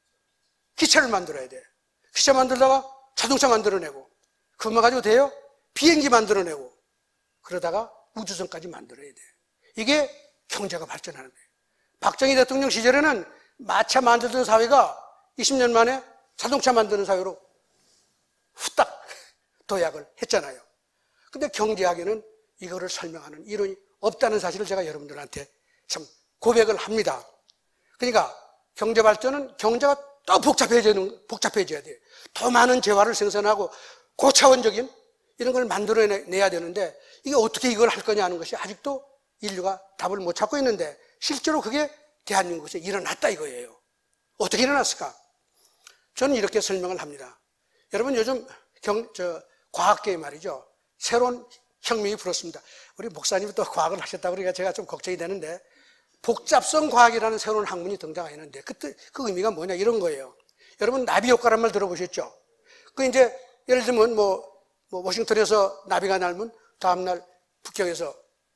기차를 만들어야 돼. 기차 만들다가 자동차 만들어내고 그것만 가지고 돼요? 비행기 만들어내고 그러다가 우주선까지 만들어야 돼. 이게 경제가 발전하는 거예요. 박정희 대통령 시절에는 마차 만들던 사회가 20년 만에 자동차 만드는 사회로 후딱 도약을 했잖아요. 근데 경제학에는 이거를 설명하는 이론이 없다는 사실을 제가 여러분들한테 참 고백을 합니다. 그러니까 경제 발전은 경제가 더 복잡해져야 돼요. 더 많은 재화를 생산하고 고차원적인 이런 걸 만들어내야 되는데 이게 어떻게 이걸 할 거냐 하는 것이 아직도 인류가 답을 못 찾고 있는데 실제로 그게 대한민국에서 일어났다 이거예요. 어떻게 일어났을까? 저는 이렇게 설명을 합니다. 여러분 요즘 과학계에 말이죠. 새로운 혁명이 불었습니다. 우리 목사님이 또 과학을 하셨다고 그러니까 제가 좀 걱정이 되는데 복잡성 과학이라는 새로운 학문이 등장했는데 그 의미가 뭐냐 이런 거예요. 여러분 나비 효과란 말 들어보셨죠? 그 이제 예를 들면 워싱턴에서 나비가 날면 다음날 북경에서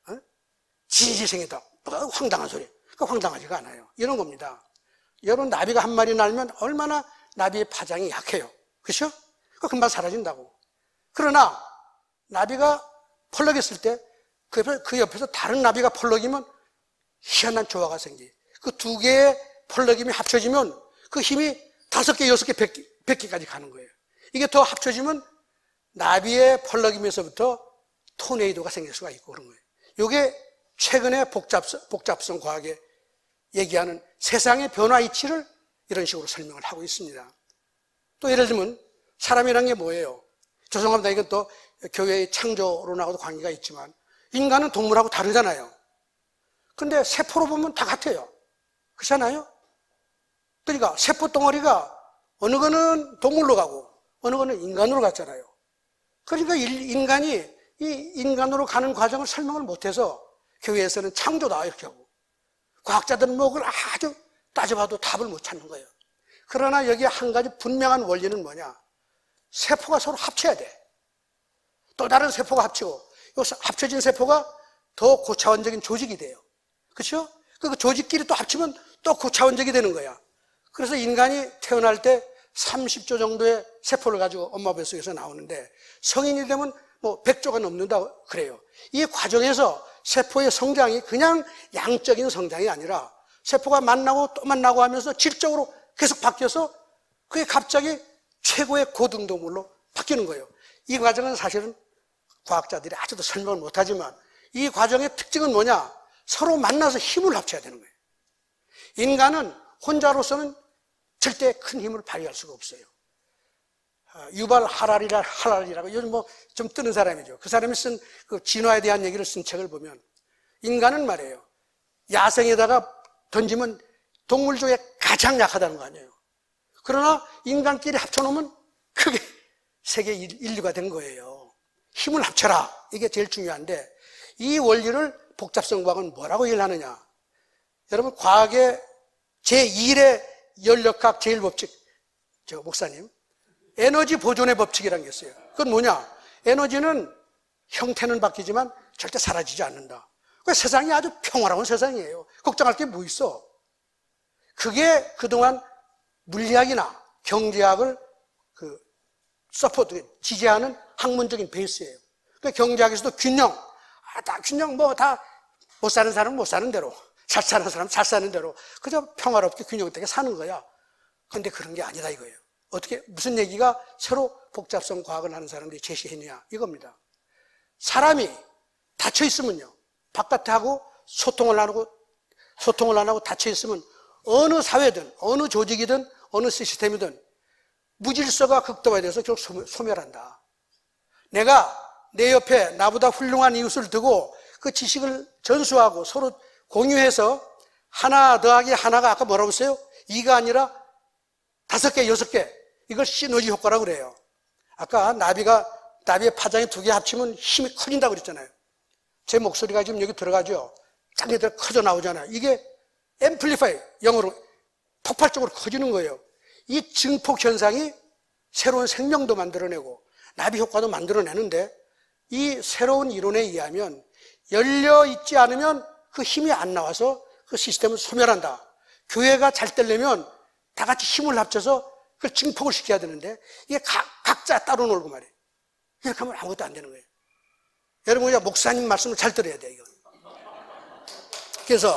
지지생이다. 황당한 소리. 그 황당하지가 않아요. 이런 겁니다. 여러분 나비가 한 마리 날면 얼마나 나비의 파장이 약해요. 그렇죠? 금방 사라진다고. 그러나 나비가 펄럭였을 때 그 옆에서 다른 나비가 펄럭이면 희한한 조화가 생기. 그 두 개의 펄럭임이 합쳐지면 그 힘이 5개, 6개, 100개까지 가는 거예요. 이게 더 합쳐지면 나비의 펄럭임에서부터 토네이도가 생길 수가 있고 그런 거예요. 이게 최근에 복잡성 과학에 얘기하는 세상의 변화 이치를 이런 식으로 설명을 하고 있습니다. 또 예를 들면 사람이란 게 뭐예요? 죄송합니다. 이건 또 교회의 창조론하고도 관계가 있지만 인간은 동물하고 다르잖아요. 근데 세포로 보면 다 같아요. 그렇잖아요? 그러니까 세포 덩어리가 어느 거는 동물로 가고 어느 거는 인간으로 갔잖아요. 그러니까 인간이 이 인간으로 가는 과정을 설명을 못해서 교회에서는 창조다 이렇게 하고 과학자들은 그걸 아주 따져봐도 답을 못 찾는 거예요. 그러나 여기에 한 가지 분명한 원리는 뭐냐? 세포가 서로 합쳐야 돼. 또 다른 세포가 합치고 이 합쳐진 세포가 더 고차원적인 조직이 돼요. 그렇죠? 그 조직끼리 또 합치면 또 고차원적이 되는 거야. 그래서 인간이 태어날 때 30조 정도의 세포를 가지고 엄마 뱃속에서 나오는데 성인이 되면 100조가 넘는다 그래요. 이 과정에서 세포의 성장이 그냥 양적인 성장이 아니라 세포가 만나고 또 만나고 하면서 질적으로 계속 바뀌어서 그게 갑자기 최고의 고등도물로 바뀌는 거예요. 이 과정은 사실은 과학자들이 아직도 설명을 못하지만 이 과정의 특징은 뭐냐? 서로 만나서 힘을 합쳐야 되는 거예요. 인간은 혼자로서는 절대 큰 힘을 발휘할 수가 없어요. 유발 하랄이라고 요즘 뭐 좀 뜨는 사람이죠. 그 사람이 쓴 그 진화에 대한 얘기를 쓴 책을 보면 인간은 말이에요. 야생에다가 던지면 동물 중에 가장 약하다는 거 아니에요. 그러나 인간끼리 합쳐놓으면 크게 세계 인류가 된 거예요. 힘을 합쳐라. 이게 제일 중요한데 이 원리를 복잡성 과학은 뭐라고 얘기를 하느냐. 여러분 과학의 제1의 연력학 제일법칙, 저 목사님, 에너지 보존의 법칙이라는 게 있어요. 그건 뭐냐? 에너지는 형태는 바뀌지만 절대 사라지지 않는다. 그 세상이 아주 평화로운 세상이에요. 걱정할 게 뭐 있어? 그게 그동안 물리학이나 경제학을 서포트, 지지하는 학문적인 베이스예요. 그 경제학에서도 균형, 다 균형 다 못 사는 사람은 못 사는 대로, 잘 사는 사람은 잘 사는 대로 그저 평화롭게 균형되게 사는 거야. 그런데 그런 게 아니다 이거예요. 어떻게 무슨 얘기가 새로 복잡성 과학을 하는 사람들이 제시했냐 이겁니다. 사람이 닫혀 있으면요, 바깥하고 소통을 안 하고 닫혀 있으면 어느 사회든 어느 조직이든 어느 시스템이든 무질서가 극도화돼서 결국 소멸한다. 내가 내 옆에 나보다 훌륭한 이웃을 두고 그 지식을 전수하고 서로 공유해서 하나 더하기 하나가 아까 뭐라고 했어요? 2가 아니라 5개, 6개. 이걸 시너지 효과라고 그래요. 아까 나비의 파장이 2개 합치면 힘이 커진다고 그랬잖아요. 제 목소리가 지금 여기 들어가죠. 짱이들 커져 나오잖아요. 이게 앰플리파이, 영어로 폭발적으로 커지는 거예요. 이 증폭 현상이 새로운 생명도 만들어내고 나비 효과도 만들어내는데 이 새로운 이론에 의하면 열려 있지 않으면 그 힘이 안 나와서 그 시스템을 소멸한다. 교회가 잘 되려면 다 같이 힘을 합쳐서 그걸 증폭을 시켜야 되는데 이게 각자 따로 놀고 말이에요. 이렇게 하면 아무것도 안 되는 거예요. 여러분, 우리가 목사님 말씀을 잘 들어야 돼요, 이거. 그래서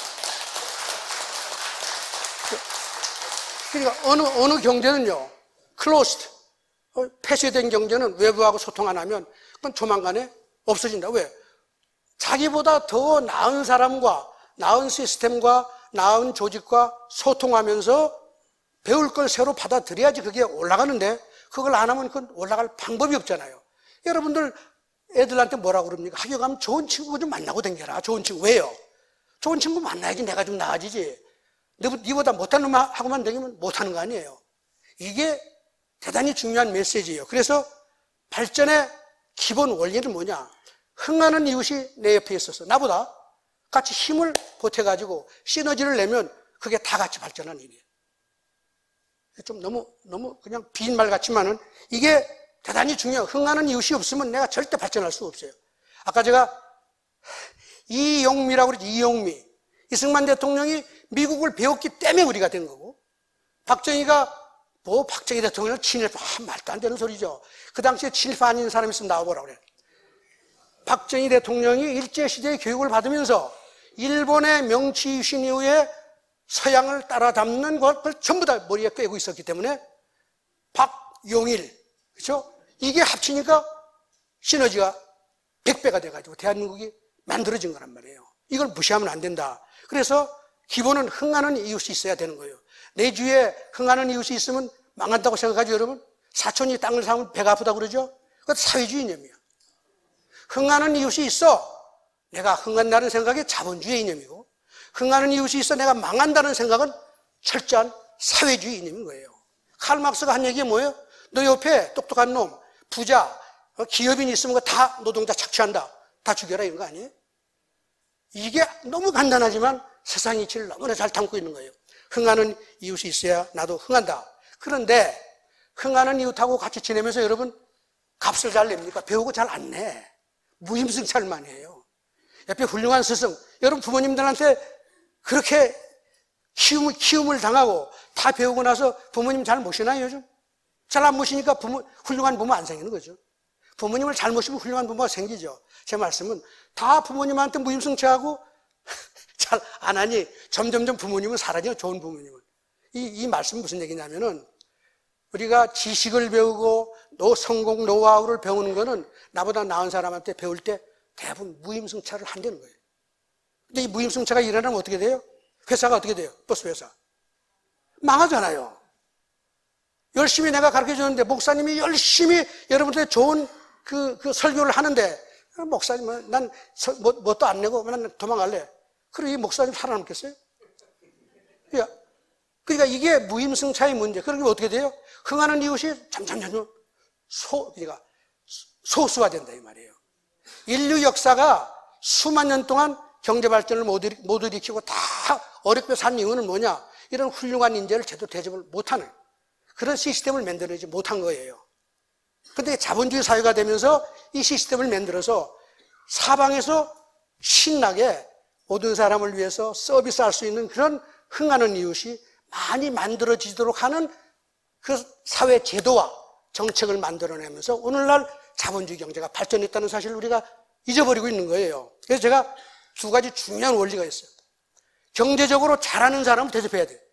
그러니까 어느 경제는요, closed, 폐쇄된 경제는 외부하고 소통 안 하면 그건 조만간에 없어진다. 왜? 자기보다 더 나은 사람과 나은 시스템과 나은 조직과 소통하면서 배울 걸 새로 받아들여야지 그게 올라가는데 그걸 안 하면 그건 올라갈 방법이 없잖아요. 여러분들 애들한테 뭐라고 그럽니까? 학교 가면 좋은 친구 좀 만나고 다녀라. 좋은 친구. 왜요? 좋은 친구 만나야지 내가 좀 나아지지. 니보다 못하는 놈하고만 다니면 못하는 거 아니에요. 이게 대단히 중요한 메시지예요. 그래서 발전의 기본 원리는 뭐냐? 흥하는 이웃이 내 옆에 있어서 나보다 같이 힘을 보태가지고 시너지를 내면 그게 다 같이 발전하는 일이에요. 좀 너무 그냥 빈말 같지만은 이게 대단히 중요해요. 흥하는 이웃이 없으면 내가 절대 발전할 수 없어요. 아까 제가 이용미라고 그러죠. 이용미. 이승만 대통령이 미국을 배웠기 때문에 우리가 된 거고, 박정희가 박정희 대통령을 친일파, 말도 안 되는 소리죠. 그 당시에 친일파 아닌 사람이 있으면 나와보라고 그래요. 박정희 대통령이 일제시대의 교육을 받으면서 일본의 명치 유신 이후에 서양을 따라 담는 것을 전부 다 머리에 꿰고 있었기 때문에 박용일, 그렇죠? 이게 합치니까 시너지가 100배가 돼가지고 대한민국이 만들어진 거란 말이에요. 이걸 무시하면 안 된다. 그래서 기본은 흥하는 이웃이 있어야 되는 거예요. 내 주위에 흥하는 이웃이 있으면 망한다고 생각하죠, 여러분? 사촌이 땅을 사면 배가 아프다고 그러죠? 그것도 사회주의 이념이에요. 흥하는 이웃이 있어. 내가 흥한다는 생각이 자본주의 이념이고, 흥하는 이웃이 있어 내가 망한다는 생각은 철저한 사회주의 이념인 거예요. 칼 막스가 한 얘기가 뭐예요? 너 옆에 똑똑한 놈, 부자, 기업인 있으면 다 노동자 착취한다. 다 죽여라 이런 거 아니에요? 이게 너무 간단하지만 세상 이치를 너무나 잘 담고 있는 거예요. 흥하는 이웃이 있어야 나도 흥한다. 그런데 흥하는 이웃하고 같이 지내면서 여러분 값을 잘 냅니까? 배우고 잘 안 내. 무임승차를만 해요. 옆에 훌륭한 스승, 여러분 부모님들한테 그렇게 키움을 당하고 다 배우고 나서 부모님 잘 모시나요, 요즘? 잘 안 모시니까 훌륭한 부모 안 생기는 거죠. 부모님을 잘 모시면 훌륭한 부모가 생기죠. 제 말씀은 다 부모님한테 무임승차하고 잘 안 하니 점점점 부모님은 사라져요, 좋은 부모님은. 이 말씀은 무슨 얘기냐면은 우리가 지식을 배우고 성공 노하우를 배우는 거는 나보다 나은 사람한테 배울 때 대부분 무임승차를 한다는 거예요. 근데 이 무임승차가 일어나면 어떻게 돼요? 회사가 어떻게 돼요? 버스 회사. 망하잖아요. 열심히 내가 가르쳐 주는데 목사님이 열심히 여러분들의 좋은 그 설교를 하는데 목사님은 난 뭣도 안 내고 난 도망갈래. 그리고 이 목사님 살아남겠어요? 그러니까 이게 무임승차의 문제. 그러면 어떻게 돼요? 흥하는 이웃이 점점 그러니까 소수가 된다 이 말이에요. 인류 역사가 수만 년 동안 경제 발전을 못 일으키고 다 어렵게 산 이유는 뭐냐? 이런 훌륭한 인재를 제대로 대접을 못하는 그런 시스템을 만들어내지 못한 거예요. 그런데 자본주의 사회가 되면서 이 시스템을 만들어서 사방에서 신나게 모든 사람을 위해서 서비스할 수 있는 그런 흥하는 이웃이 많이 만들어지도록 하는 그 사회 제도와 정책을 만들어내면서 오늘날 자본주의 경제가 발전했다는 사실을 우리가 잊어버리고 있는 거예요. 그래서 제가 두 가지 중요한 원리가 있어요. 경제적으로 잘하는 사람을 대접해야 돼요.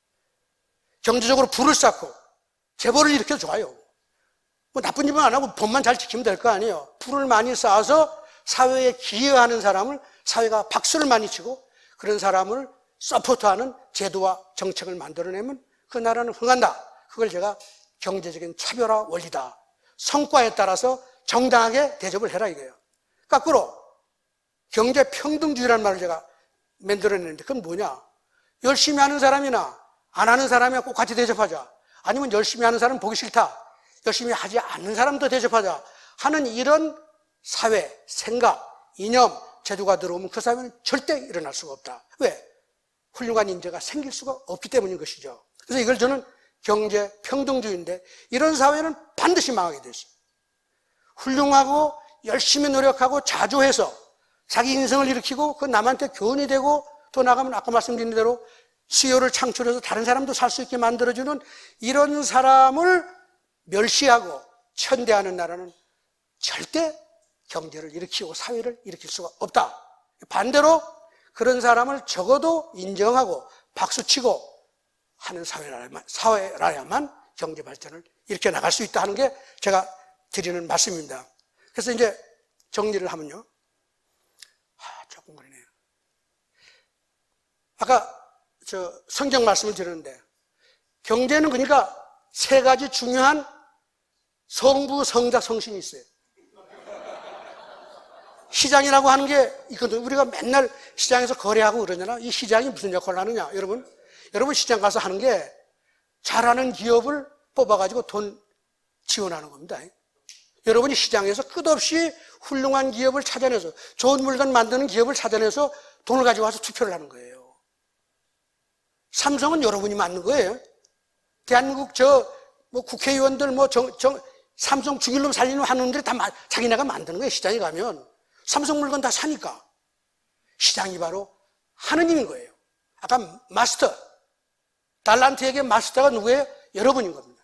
경제적으로 부를 쌓고 재벌을 일으켜도 좋아요. 뭐 나쁜 일은 안 하고 법만 잘 지키면 될 거 아니에요. 부를 많이 쌓아서 사회에 기여하는 사람을 사회가 박수를 많이 치고 그런 사람을 서포트하는 제도와 정책을 만들어내면 그 나라는 흥한다. 그걸 제가 경제적인 차별화 원리다. 성과에 따라서 정당하게 대접을 해라 이거예요. 거꾸로 경제 평등주의라는 말을 제가 만들어내는데 그건 뭐냐? 열심히 하는 사람이나 안 하는 사람이나 꼭 같이 대접하자. 아니면 열심히 하는 사람 보기 싫다. 열심히 하지 않는 사람도 대접하자 하는 이런 사회, 생각, 이념, 제도가 들어오면 그 사회는 절대 일어날 수가 없다. 왜? 훌륭한 인재가 생길 수가 없기 때문인 것이죠. 그래서 이걸 저는 경제 평등주의인데 이런 사회는 반드시 망하게 돼 있어요. 훌륭하고 열심히 노력하고 자조해서 자기 인생을 일으키고 그 남한테 교훈이 되고 또 나가면 아까 말씀드린 대로 수요를 창출해서 다른 사람도 살 수 있게 만들어주는 이런 사람을 멸시하고 천대하는 나라는 절대 경제를 일으키고 사회를 일으킬 수가 없다. 반대로 그런 사람을 적어도 인정하고 박수치고 하는 사회라야만 경제 발전을 일으켜 나갈 수 있다 하는 게 제가 드리는 말씀입니다. 그래서 이제 정리를 하면요. 조금 그러네요. 아까 성경 말씀을 드렸는데 경제는 그러니까 세 가지 중요한 성부, 성자, 성신이 있어요. 시장이라고 하는 게 있거든요. 우리가 맨날 시장에서 거래하고 그러잖아요. 이 시장이 무슨 역할을 하느냐. 여러분 시장 가서 하는 게 잘하는 기업을 뽑아가지고 돈 지원하는 겁니다. 여러분이 시장에서 끝없이 훌륭한 기업을 찾아내서 좋은 물건 만드는 기업을 찾아내서 돈을 가지고 와서 투표를 하는 거예요. 삼성은 여러분이 맞는 거예요. 대한민국 국회의원들 삼성 죽일 놈 살리는 하는 놈들이 다 자기네가 만드는 거예요. 시장에 가면 삼성 물건 다 사니까. 시장이 바로 하느님인 거예요. 아까 마스터 달란트에게 마스터가 누구예요? 여러분인 겁니다.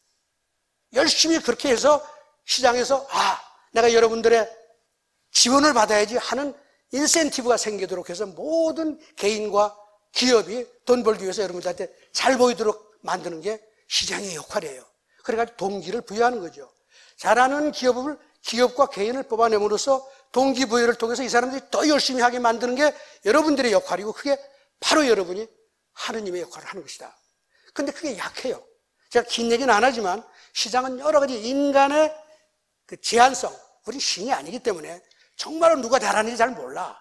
열심히 그렇게 해서 시장에서 내가 여러분들의 지원을 받아야지 하는 인센티브가 생기도록 해서 모든 개인과 기업이 돈 벌기 위해서 여러분들한테 잘 보이도록 만드는 게 시장의 역할이에요. 그래가지고 동기를 부여하는 거죠. 잘하는 기업과 개인을 뽑아내므로써 동기부여를 통해서 이 사람들이 더 열심히 하게 만드는 게 여러분들의 역할이고 그게 바로 여러분이 하느님의 역할을 하는 것이다. 근데 그게 약해요. 제가 긴 얘기는 안 하지만 시장은 여러 가지 인간의 그 제한성, 우리 신이 아니기 때문에 정말로 누가 잘하는지 잘 몰라.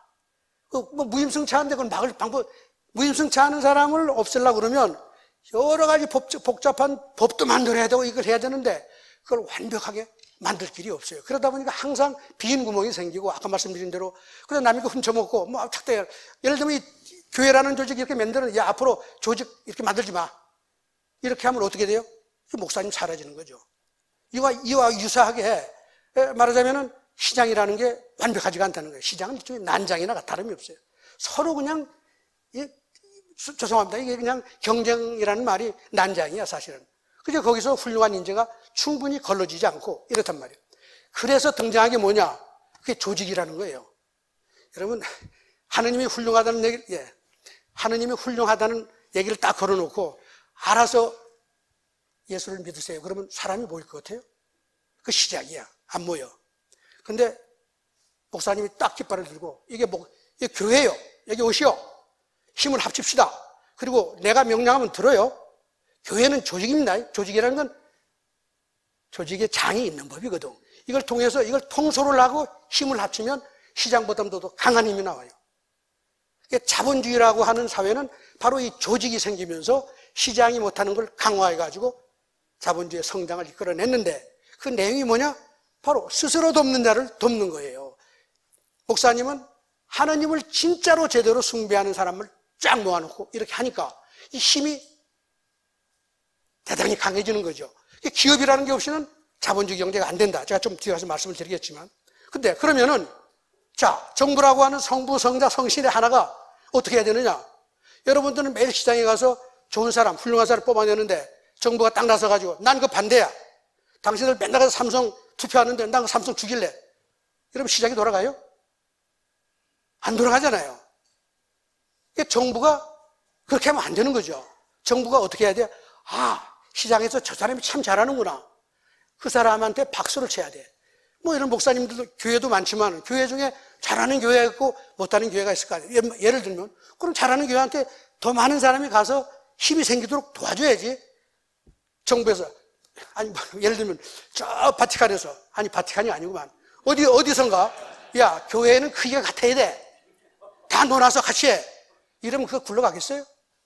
무임승차한데 그걸 막을 방법, 무임승차하는 사람을 없애려고 그러면 여러 가지 복잡한 법도 만들어야 되고 이걸 해야 되는데 그걸 완벽하게 만들 길이 없어요. 그러다 보니까 항상 빈 구멍이 생기고 아까 말씀드린 대로 그래서 남이 거 훔쳐먹고 착대. 예를 들면 이 교회라는 조직 이렇게 만들어 앞으로 조직 이렇게 만들지 마. 이렇게 하면 어떻게 돼요? 목사님 사라지는 거죠. 이와 유사하게 말하자면은 시장이라는 게 완벽하지가 않다는 거예요. 시장은 일종의 난장이나 다름이 없어요. 서로 그냥 죄송합니다. 이게 그냥 경쟁이라는 말이 난장이야 사실은. 그래서 거기서 훌륭한 인재가 충분히 걸러지지 않고 이렇단 말이에요. 그래서 등장한 게 뭐냐? 그게 조직이라는 거예요. 여러분 하느님이 훌륭하다는 얘기를 딱 걸어놓고 알아서 예수를 믿으세요. 그러면 사람이 모일 것 같아요? 그 시작이야. 안 모여. 근데 목사님이 딱 깃발을 들고 이게 교회요. 여기 오시오. 힘을 합칩시다. 그리고 내가 명령하면 들어요. 교회는 조직입니다. 조직이라는 건 조직에 장이 있는 법이거든. 이걸 통해서 이걸 통솔을 하고 힘을 합치면 시장보다도 더 강한 힘이 나와요. 자본주의라고 하는 사회는 바로 이 조직이 생기면서 시장이 못하는 걸 강화해가지고 자본주의의 성장을 이끌어냈는데 그 내용이 뭐냐? 바로 스스로 돕는 자를 돕는 거예요. 목사님은 하나님을 진짜로 제대로 숭배하는 사람을 쫙 모아놓고 이렇게 하니까 이 힘이 대단히 강해지는 거죠. 기업이라는 게 없이는 자본주의 경제가 안 된다. 제가 좀 뒤에 가서 말씀을 드리겠지만. 근데 그러면은 자, 정부라고 하는 성부, 성자, 성신의 하나가 어떻게 해야 되느냐? 여러분들은 매일 시장에 가서 좋은 사람, 훌륭한 사람 뽑아내는데 정부가 딱 나서가지고 난 그거 반대야. 당신들 맨날 가서 삼성 투표하는데 난 그 삼성 죽일래. 이러면 시장이 돌아가요? 안 돌아가잖아요. 정부가 그렇게 하면 안 되는 거죠. 정부가 어떻게 해야 돼요? 아, 시장에서 저 사람이 참 잘하는구나. 그 사람한테 박수를 쳐야 돼. 뭐 이런 목사님들도 교회도 많지만 교회 중에 잘하는 교회가 있고 못하는 교회가 있을 거 아니에요. 예를 들면 그럼 잘하는 교회한테 더 많은 사람이 가서 힘이 생기도록 도와줘야지. 정부에서 아니 예를 들면 저 바티칸에서 아니 바티칸이 아니구만 어디선가 야 교회는 크기가 같아야 돼. 다 놀아서 같이 해. 이러면 그거 굴러가겠어요?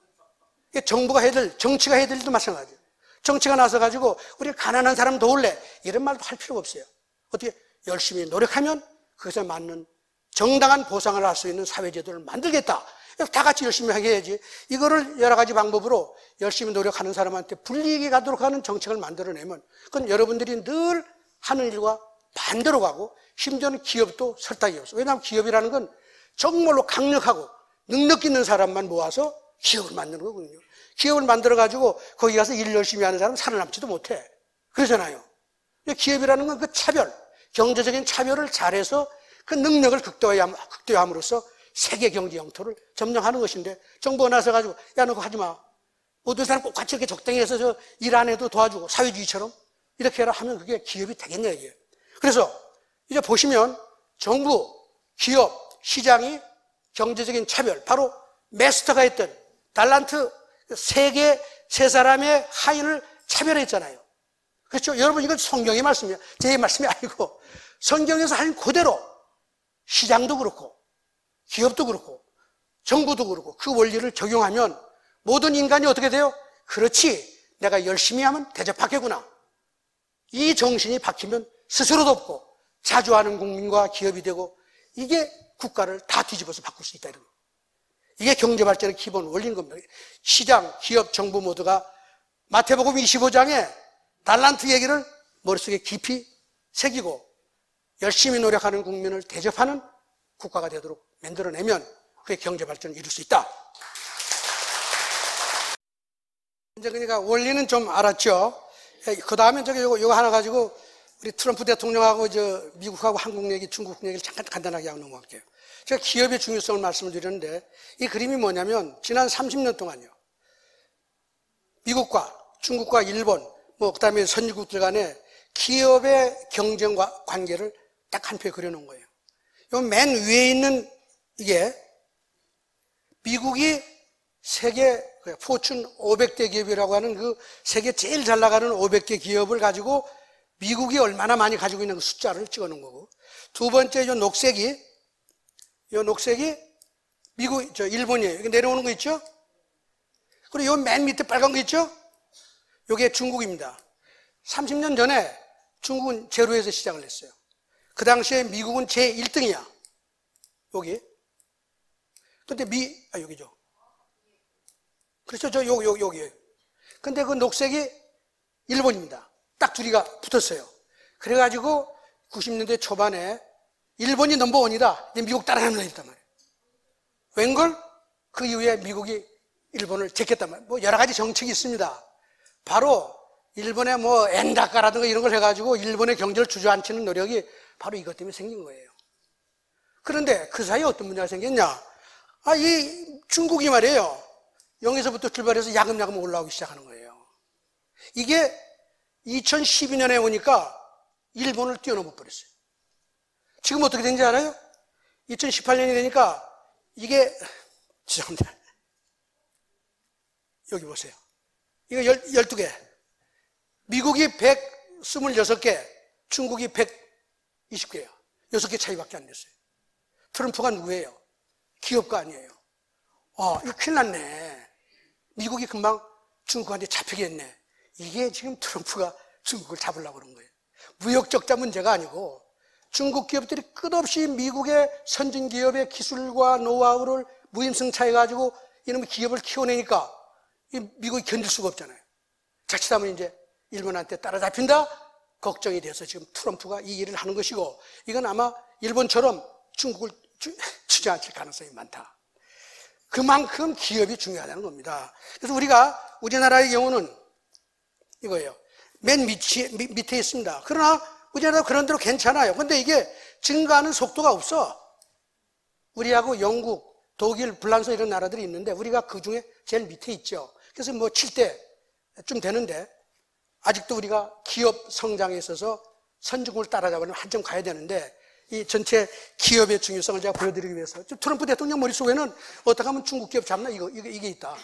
정부가 해야 될 정치가 해야 될 일도 마찬가지예요. 정치가 나서가지고 우리 가난한 사람 도울래 이런 말도 할 필요가 없어요. 어떻게 열심히 노력하면 그것에 맞는 정당한 보상을 할 수 있는 사회제도를 만들겠다. 다 같이 열심히 하게 해야지. 이거를 여러 가지 방법으로 열심히 노력하는 사람한테 불이익이 가도록 하는 정책을 만들어내면 그건 여러분들이 늘 하는 일과 반대로 가고 심지어는 기업도 설득이 없어요. 왜냐하면 기업이라는 건 정말로 강력하고 능력 있는 사람만 모아서 기업을 만드는 거거든요. 기업을 만들어가지고 거기 가서 일 열심히 하는 사람은 살아남지도 못해. 그러잖아요. 기업이라는 건 그 차별, 경제적인 차별을 잘해서 그 능력을 극대화함으로써 세계 경제 영토를 점령하는 것인데 정부가 나서가지고 야 너 그거 하지 마. 모든 사람 꼭 같이 이렇게 적당히 해서 저 일 안 해도 도와주고 사회주의처럼 이렇게 해라 하면 그게 기업이 되겠냐 이게. 그래서 이제 보시면 정부, 기업, 시장이 경제적인 차별, 바로 메스터가 했던 달란트 세 사람의 하인을 차별했잖아요. 그렇죠? 여러분 이건 성경의 말씀이에요. 제 말씀이 아니고 성경에서 한 그대로 시장도 그렇고 기업도 그렇고 정부도 그렇고 그 원리를 적용하면 모든 인간이 어떻게 돼요? 그렇지, 내가 열심히 하면 대접받겠구나. 이 정신이 박히면 스스로 돕고 자주하는 국민과 기업이 되고 이게 국가를 다 뒤집어서 바꿀 수 있다 이런 거예요. 이게 경제발전의 기본 원리인 겁니다. 시장, 기업, 정부 모두가 마태복음 25장에 달란트 얘기를 머릿속에 깊이 새기고 열심히 노력하는 국민을 대접하는 국가가 되도록 만들어내면 그게 경제발전을 이룰 수 있다. 이제 그러니까 원리는 좀 알았죠. 그 다음에 저기 요거 하나 가지고 우리 트럼프 대통령하고 미국하고 한국 얘기, 중국 얘기를 잠깐 간단하게 하고 넘어갈게요. 제가 기업의 중요성을 말씀을 드렸는데 이 그림이 뭐냐면 지난 30년 동안요. 미국과 중국과 일본, 그다음에 선진국들 간의 기업의 경쟁 관계를 딱 한 표에 그려놓은 거예요. 요 맨 위에 있는 이게 미국이 세계 포춘 500대 기업이라고 하는 그 세계 제일 잘 나가는 500개 기업을 가지고 미국이 얼마나 많이 가지고 있는 그 숫자를 찍어 놓은 거고, 두 번째 요 녹색이 미국, 일본이에요. 여기 내려오는 거 있죠? 그리고 요 맨 밑에 빨간 거 있죠? 요게 중국입니다. 30년 전에 중국은 제로에서 시작을 했어요. 그 당시에 미국은 제1등이야. 여기. 근데 여기죠. 그렇죠. 여기. 근데 그 녹색이 일본입니다. 딱 둘이가 붙었어요. 그래가지고 90년대 초반에 일본이 넘버원이다. 미국 따라가는 애였단 말이에요. 웬걸? 그 이후에 미국이 일본을 제꼈단 말이에요. 여러 가지 정책이 있습니다. 바로 일본의 엔다카라든가 이런 걸 해가지고 일본의 경제를 주저앉히는 노력이 바로 이것 때문에 생긴 거예요. 그런데 그 사이에 어떤 문제가 생겼냐? 이 중국이 말이에요. 0에서부터 출발해서 야금야금 올라오기 시작하는 거예요. 이게 2012년에 오니까 일본을 뛰어넘어 버렸어요. 지금 어떻게 된지 알아요? 2018년이 되니까 이게, 죄송합니다. 여기 보세요. 이거 12개. 미국이 126개, 중국이 120개예요. 6개 차이밖에 안 됐어요. 트럼프가 누구예요? 기업가 아니에요. 이거 큰일 났네. 미국이 금방 중국한테 잡히겠네. 이게 지금 트럼프가 중국을 잡으려고 그런 거예요. 무역적자 문제가 아니고 중국 기업들이 끝없이 미국의 선진 기업의 기술과 노하우를 무임승차해가지고 이놈의 기업을 키워내니까 미국이 견딜 수가 없잖아요. 자칫하면 이제 일본한테 따라잡힌다? 걱정이 돼서 지금 트럼프가 이 일을 하는 것이고, 이건 아마 일본처럼 중국을 주저앉힐 가능성이 많다. 그만큼 기업이 중요하다는 겁니다. 그래서 우리나라의 경우는 이거예요. 맨 밑에 있습니다. 그러나 우리나라도 그런 대로 괜찮아요. 근데 이게 증가하는 속도가 없어. 우리하고 영국, 독일, 불란서 이런 나라들이 있는데 우리가 그 중에 제일 밑에 있죠. 그래서 뭐 7대쯤 되는데 아직도 우리가 기업 성장에 있어서 선진국을 따라잡으려면 한참 가야 되는데, 이 전체 기업의 중요성을 제가 보여드리기 위해서, 트럼프 대통령 머릿속에는 어떻게 하면 중국 기업 잡나? 이게 있다.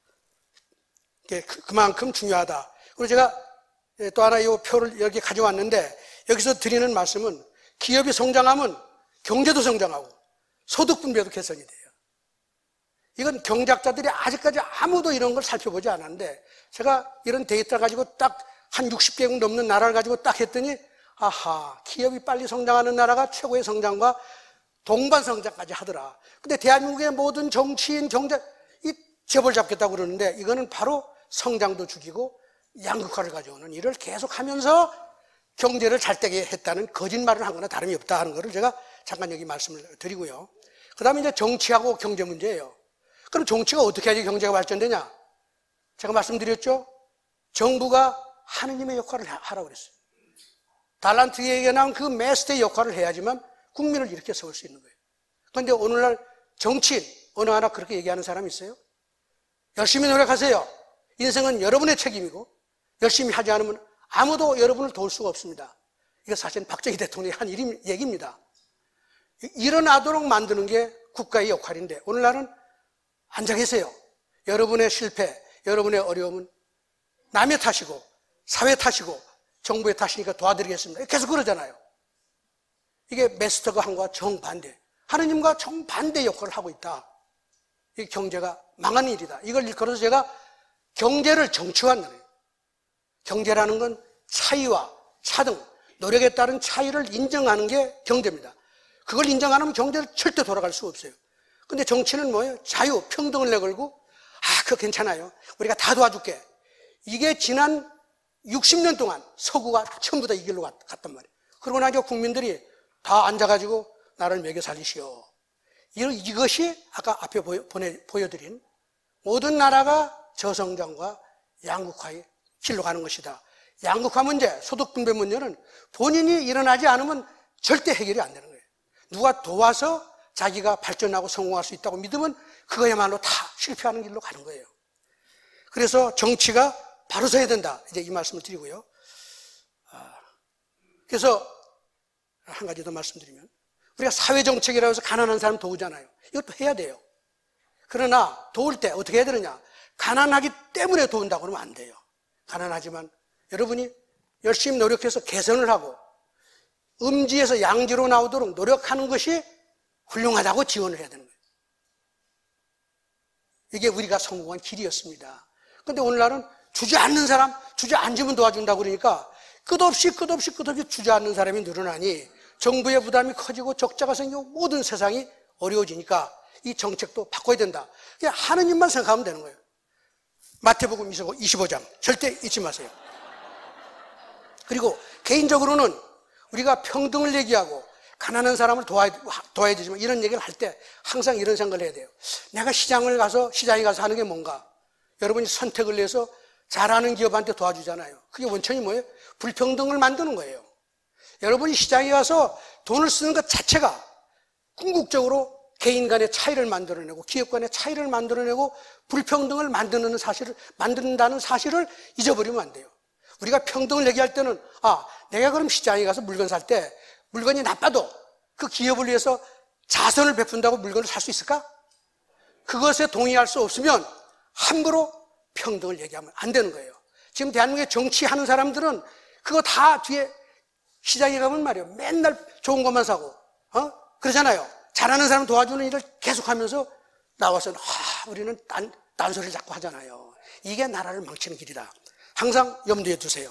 이게 그만큼 중요하다. 그리고 제가 또 하나 이 표를 여기 가져왔는데, 여기서 드리는 말씀은 기업이 성장하면 경제도 성장하고 소득 분배도 개선이 돼요. 이건 경제학자들이 아직까지 아무도 이런 걸 살펴보지 않았는데, 제가 이런 데이터 가지고 딱 한 60개국 넘는 나라를 가지고 딱 했더니, 아하, 기업이 빨리 성장하는 나라가 최고의 성장과 동반 성장까지 하더라. 근데 대한민국의 모든 정치인, 이 재벌 잡겠다고 그러는데, 이거는 바로 성장도 죽이고 양극화를 가져오는 일을 계속 하면서 경제를 잘 되게 했다는 거짓말을 한 거나 다름이 없다 하는 것을 제가 잠깐 여기 말씀을 드리고요. 그 다음에 이제 정치하고 경제 문제예요. 그럼 정치가 어떻게 해야지 경제가 발전되냐? 제가 말씀드렸죠? 정부가 하느님의 역할을 하라고 그랬어요. 달란트에게 난 그 메스터의 역할을 해야지만 국민을 이렇게 세울 수 있는 거예요. 그런데 오늘날 정치인, 어느 하나 그렇게 얘기하는 사람이 있어요? 열심히 노력하세요. 인생은 여러분의 책임이고 열심히 하지 않으면 아무도 여러분을 도울 수가 없습니다. 이거 사실 박정희 대통령이 한 얘기입니다. 일어나도록 만드는 게 국가의 역할인데, 오늘날은 앉아 계세요. 여러분의 실패, 여러분의 어려움은 남의 탓이고 사회 탓이고 정부의 탓이니까 도와드리겠습니다. 계속 그러잖아요. 이게 메스터가 한 거와 정반대, 하느님과 정반대 역할을 하고 있다. 이 경제가 망하는 일이다. 이걸 일컬어서 제가 경제를 정치화하는 거예요. 경제라는 건 차이와 차등, 노력에 따른 차이를 인정하는 게 경제입니다. 그걸 인정 안 하면 경제를 절대 돌아갈 수가 없어요. 근데 정치는 뭐예요? 자유, 평등을 내걸고, 그거 괜찮아요. 우리가 다 도와줄게. 이게 지난 60년 동안 서구가 전부 다 이 길로 갔단 말이에요. 그러고 나서 국민들이 다 앉아가지고 나를 먹여 살리시오. 이것이 아까 앞에 보여드린 모든 나라가 저성장과 양극화의 길로 가는 것이다. 양극화 문제, 소득 분배 문제는 본인이 일어나지 않으면 절대 해결이 안 되는 거예요. 누가 도와서 자기가 발전하고 성공할 수 있다고 믿으면 그거야말로 다 실패하는 길로 가는 거예요. 그래서 정치가 바로 서야 된다. 이제 이 말씀을 드리고요. 그래서 한 가지 더 말씀드리면, 우리가 사회정책이라고 해서 가난한 사람 도우잖아요. 이것도 해야 돼요. 그러나 도울 때 어떻게 해야 되느냐? 가난하기 때문에 도운다고 그러면 안 돼요. 가난하지만 여러분이 열심히 노력해서 개선을 하고 음지에서 양지로 나오도록 노력하는 것이 훌륭하다고 지원을 해야 되는 거예요. 이게 우리가 성공한 길이었습니다. 그런데 오늘날은 주저앉는 사람, 주저앉으면 도와준다고 그러니까 끝없이 주저앉는 사람이 늘어나니 정부의 부담이 커지고 적자가 생기고 모든 세상이 어려워지니까 이 정책도 바꿔야 된다. 그냥 하느님만 생각하면 되는 거예요. 마태복음 25장 절대 잊지 마세요. 그리고 개인적으로는 우리가 평등을 얘기하고 가난한 사람을 도와야 되지만 이런 얘기를 할 때 항상 이런 생각을 해야 돼요. 내가 시장에 가서 하는 게 뭔가? 여러분이 선택을 해서 잘하는 기업한테 도와주잖아요. 그게 원천이 뭐예요? 불평등을 만드는 거예요. 여러분이 시장에 가서 돈을 쓰는 것 자체가 궁극적으로 개인 간의 차이를 만들어내고 기업 간의 차이를 만들어내고 불평등을 만든다는 사실을 잊어버리면 안 돼요. 우리가 평등을 얘기할 때는 내가 그럼 시장에 가서 물건 살 때 물건이 나빠도 그 기업을 위해서 자선을 베푼다고 물건을 살 수 있을까? 그것에 동의할 수 없으면 함부로 평등을 얘기하면 안 되는 거예요. 지금 대한민국에 정치하는 사람들은 그거 다 뒤에 시장에 가면 말이에요. 맨날 좋은 것만 사고, 그러잖아요. 잘하는 사람 도와주는 일을 계속하면서 나와서는 우리는 딴소리를 자꾸 하잖아요. 이게 나라를 망치는 길이다. 항상 염두에 두세요.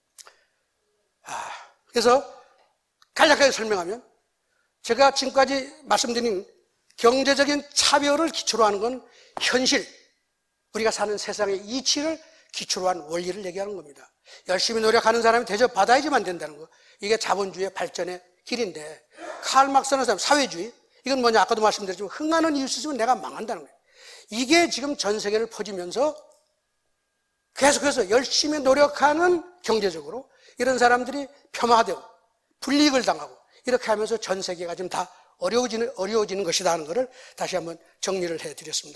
그래서 간략하게 설명하면 제가 지금까지 말씀드린 경제적인 차별을 기초로 하는 건 현실, 우리가 사는 세상의 이치를 기초로 한 원리를 얘기하는 겁니다. 열심히 노력하는 사람이 대접받아야지만 된다는 거. 이게 자본주의의 발전의 길인데, 칼 막스라는 사람, 사회주의, 이건 뭐냐, 아까도 말씀드렸지만 흥하는 이유 있으면 내가 망한다는 거예요. 이게 지금 전 세계를 퍼지면서 계속해서 열심히 노력하는 경제적으로 이런 사람들이 폄하되고 불이익을 당하고 이렇게 하면서 전 세계가 지금 다 어려워지는 것이다 하는 것을 다시 한번 정리를 해드렸습니다.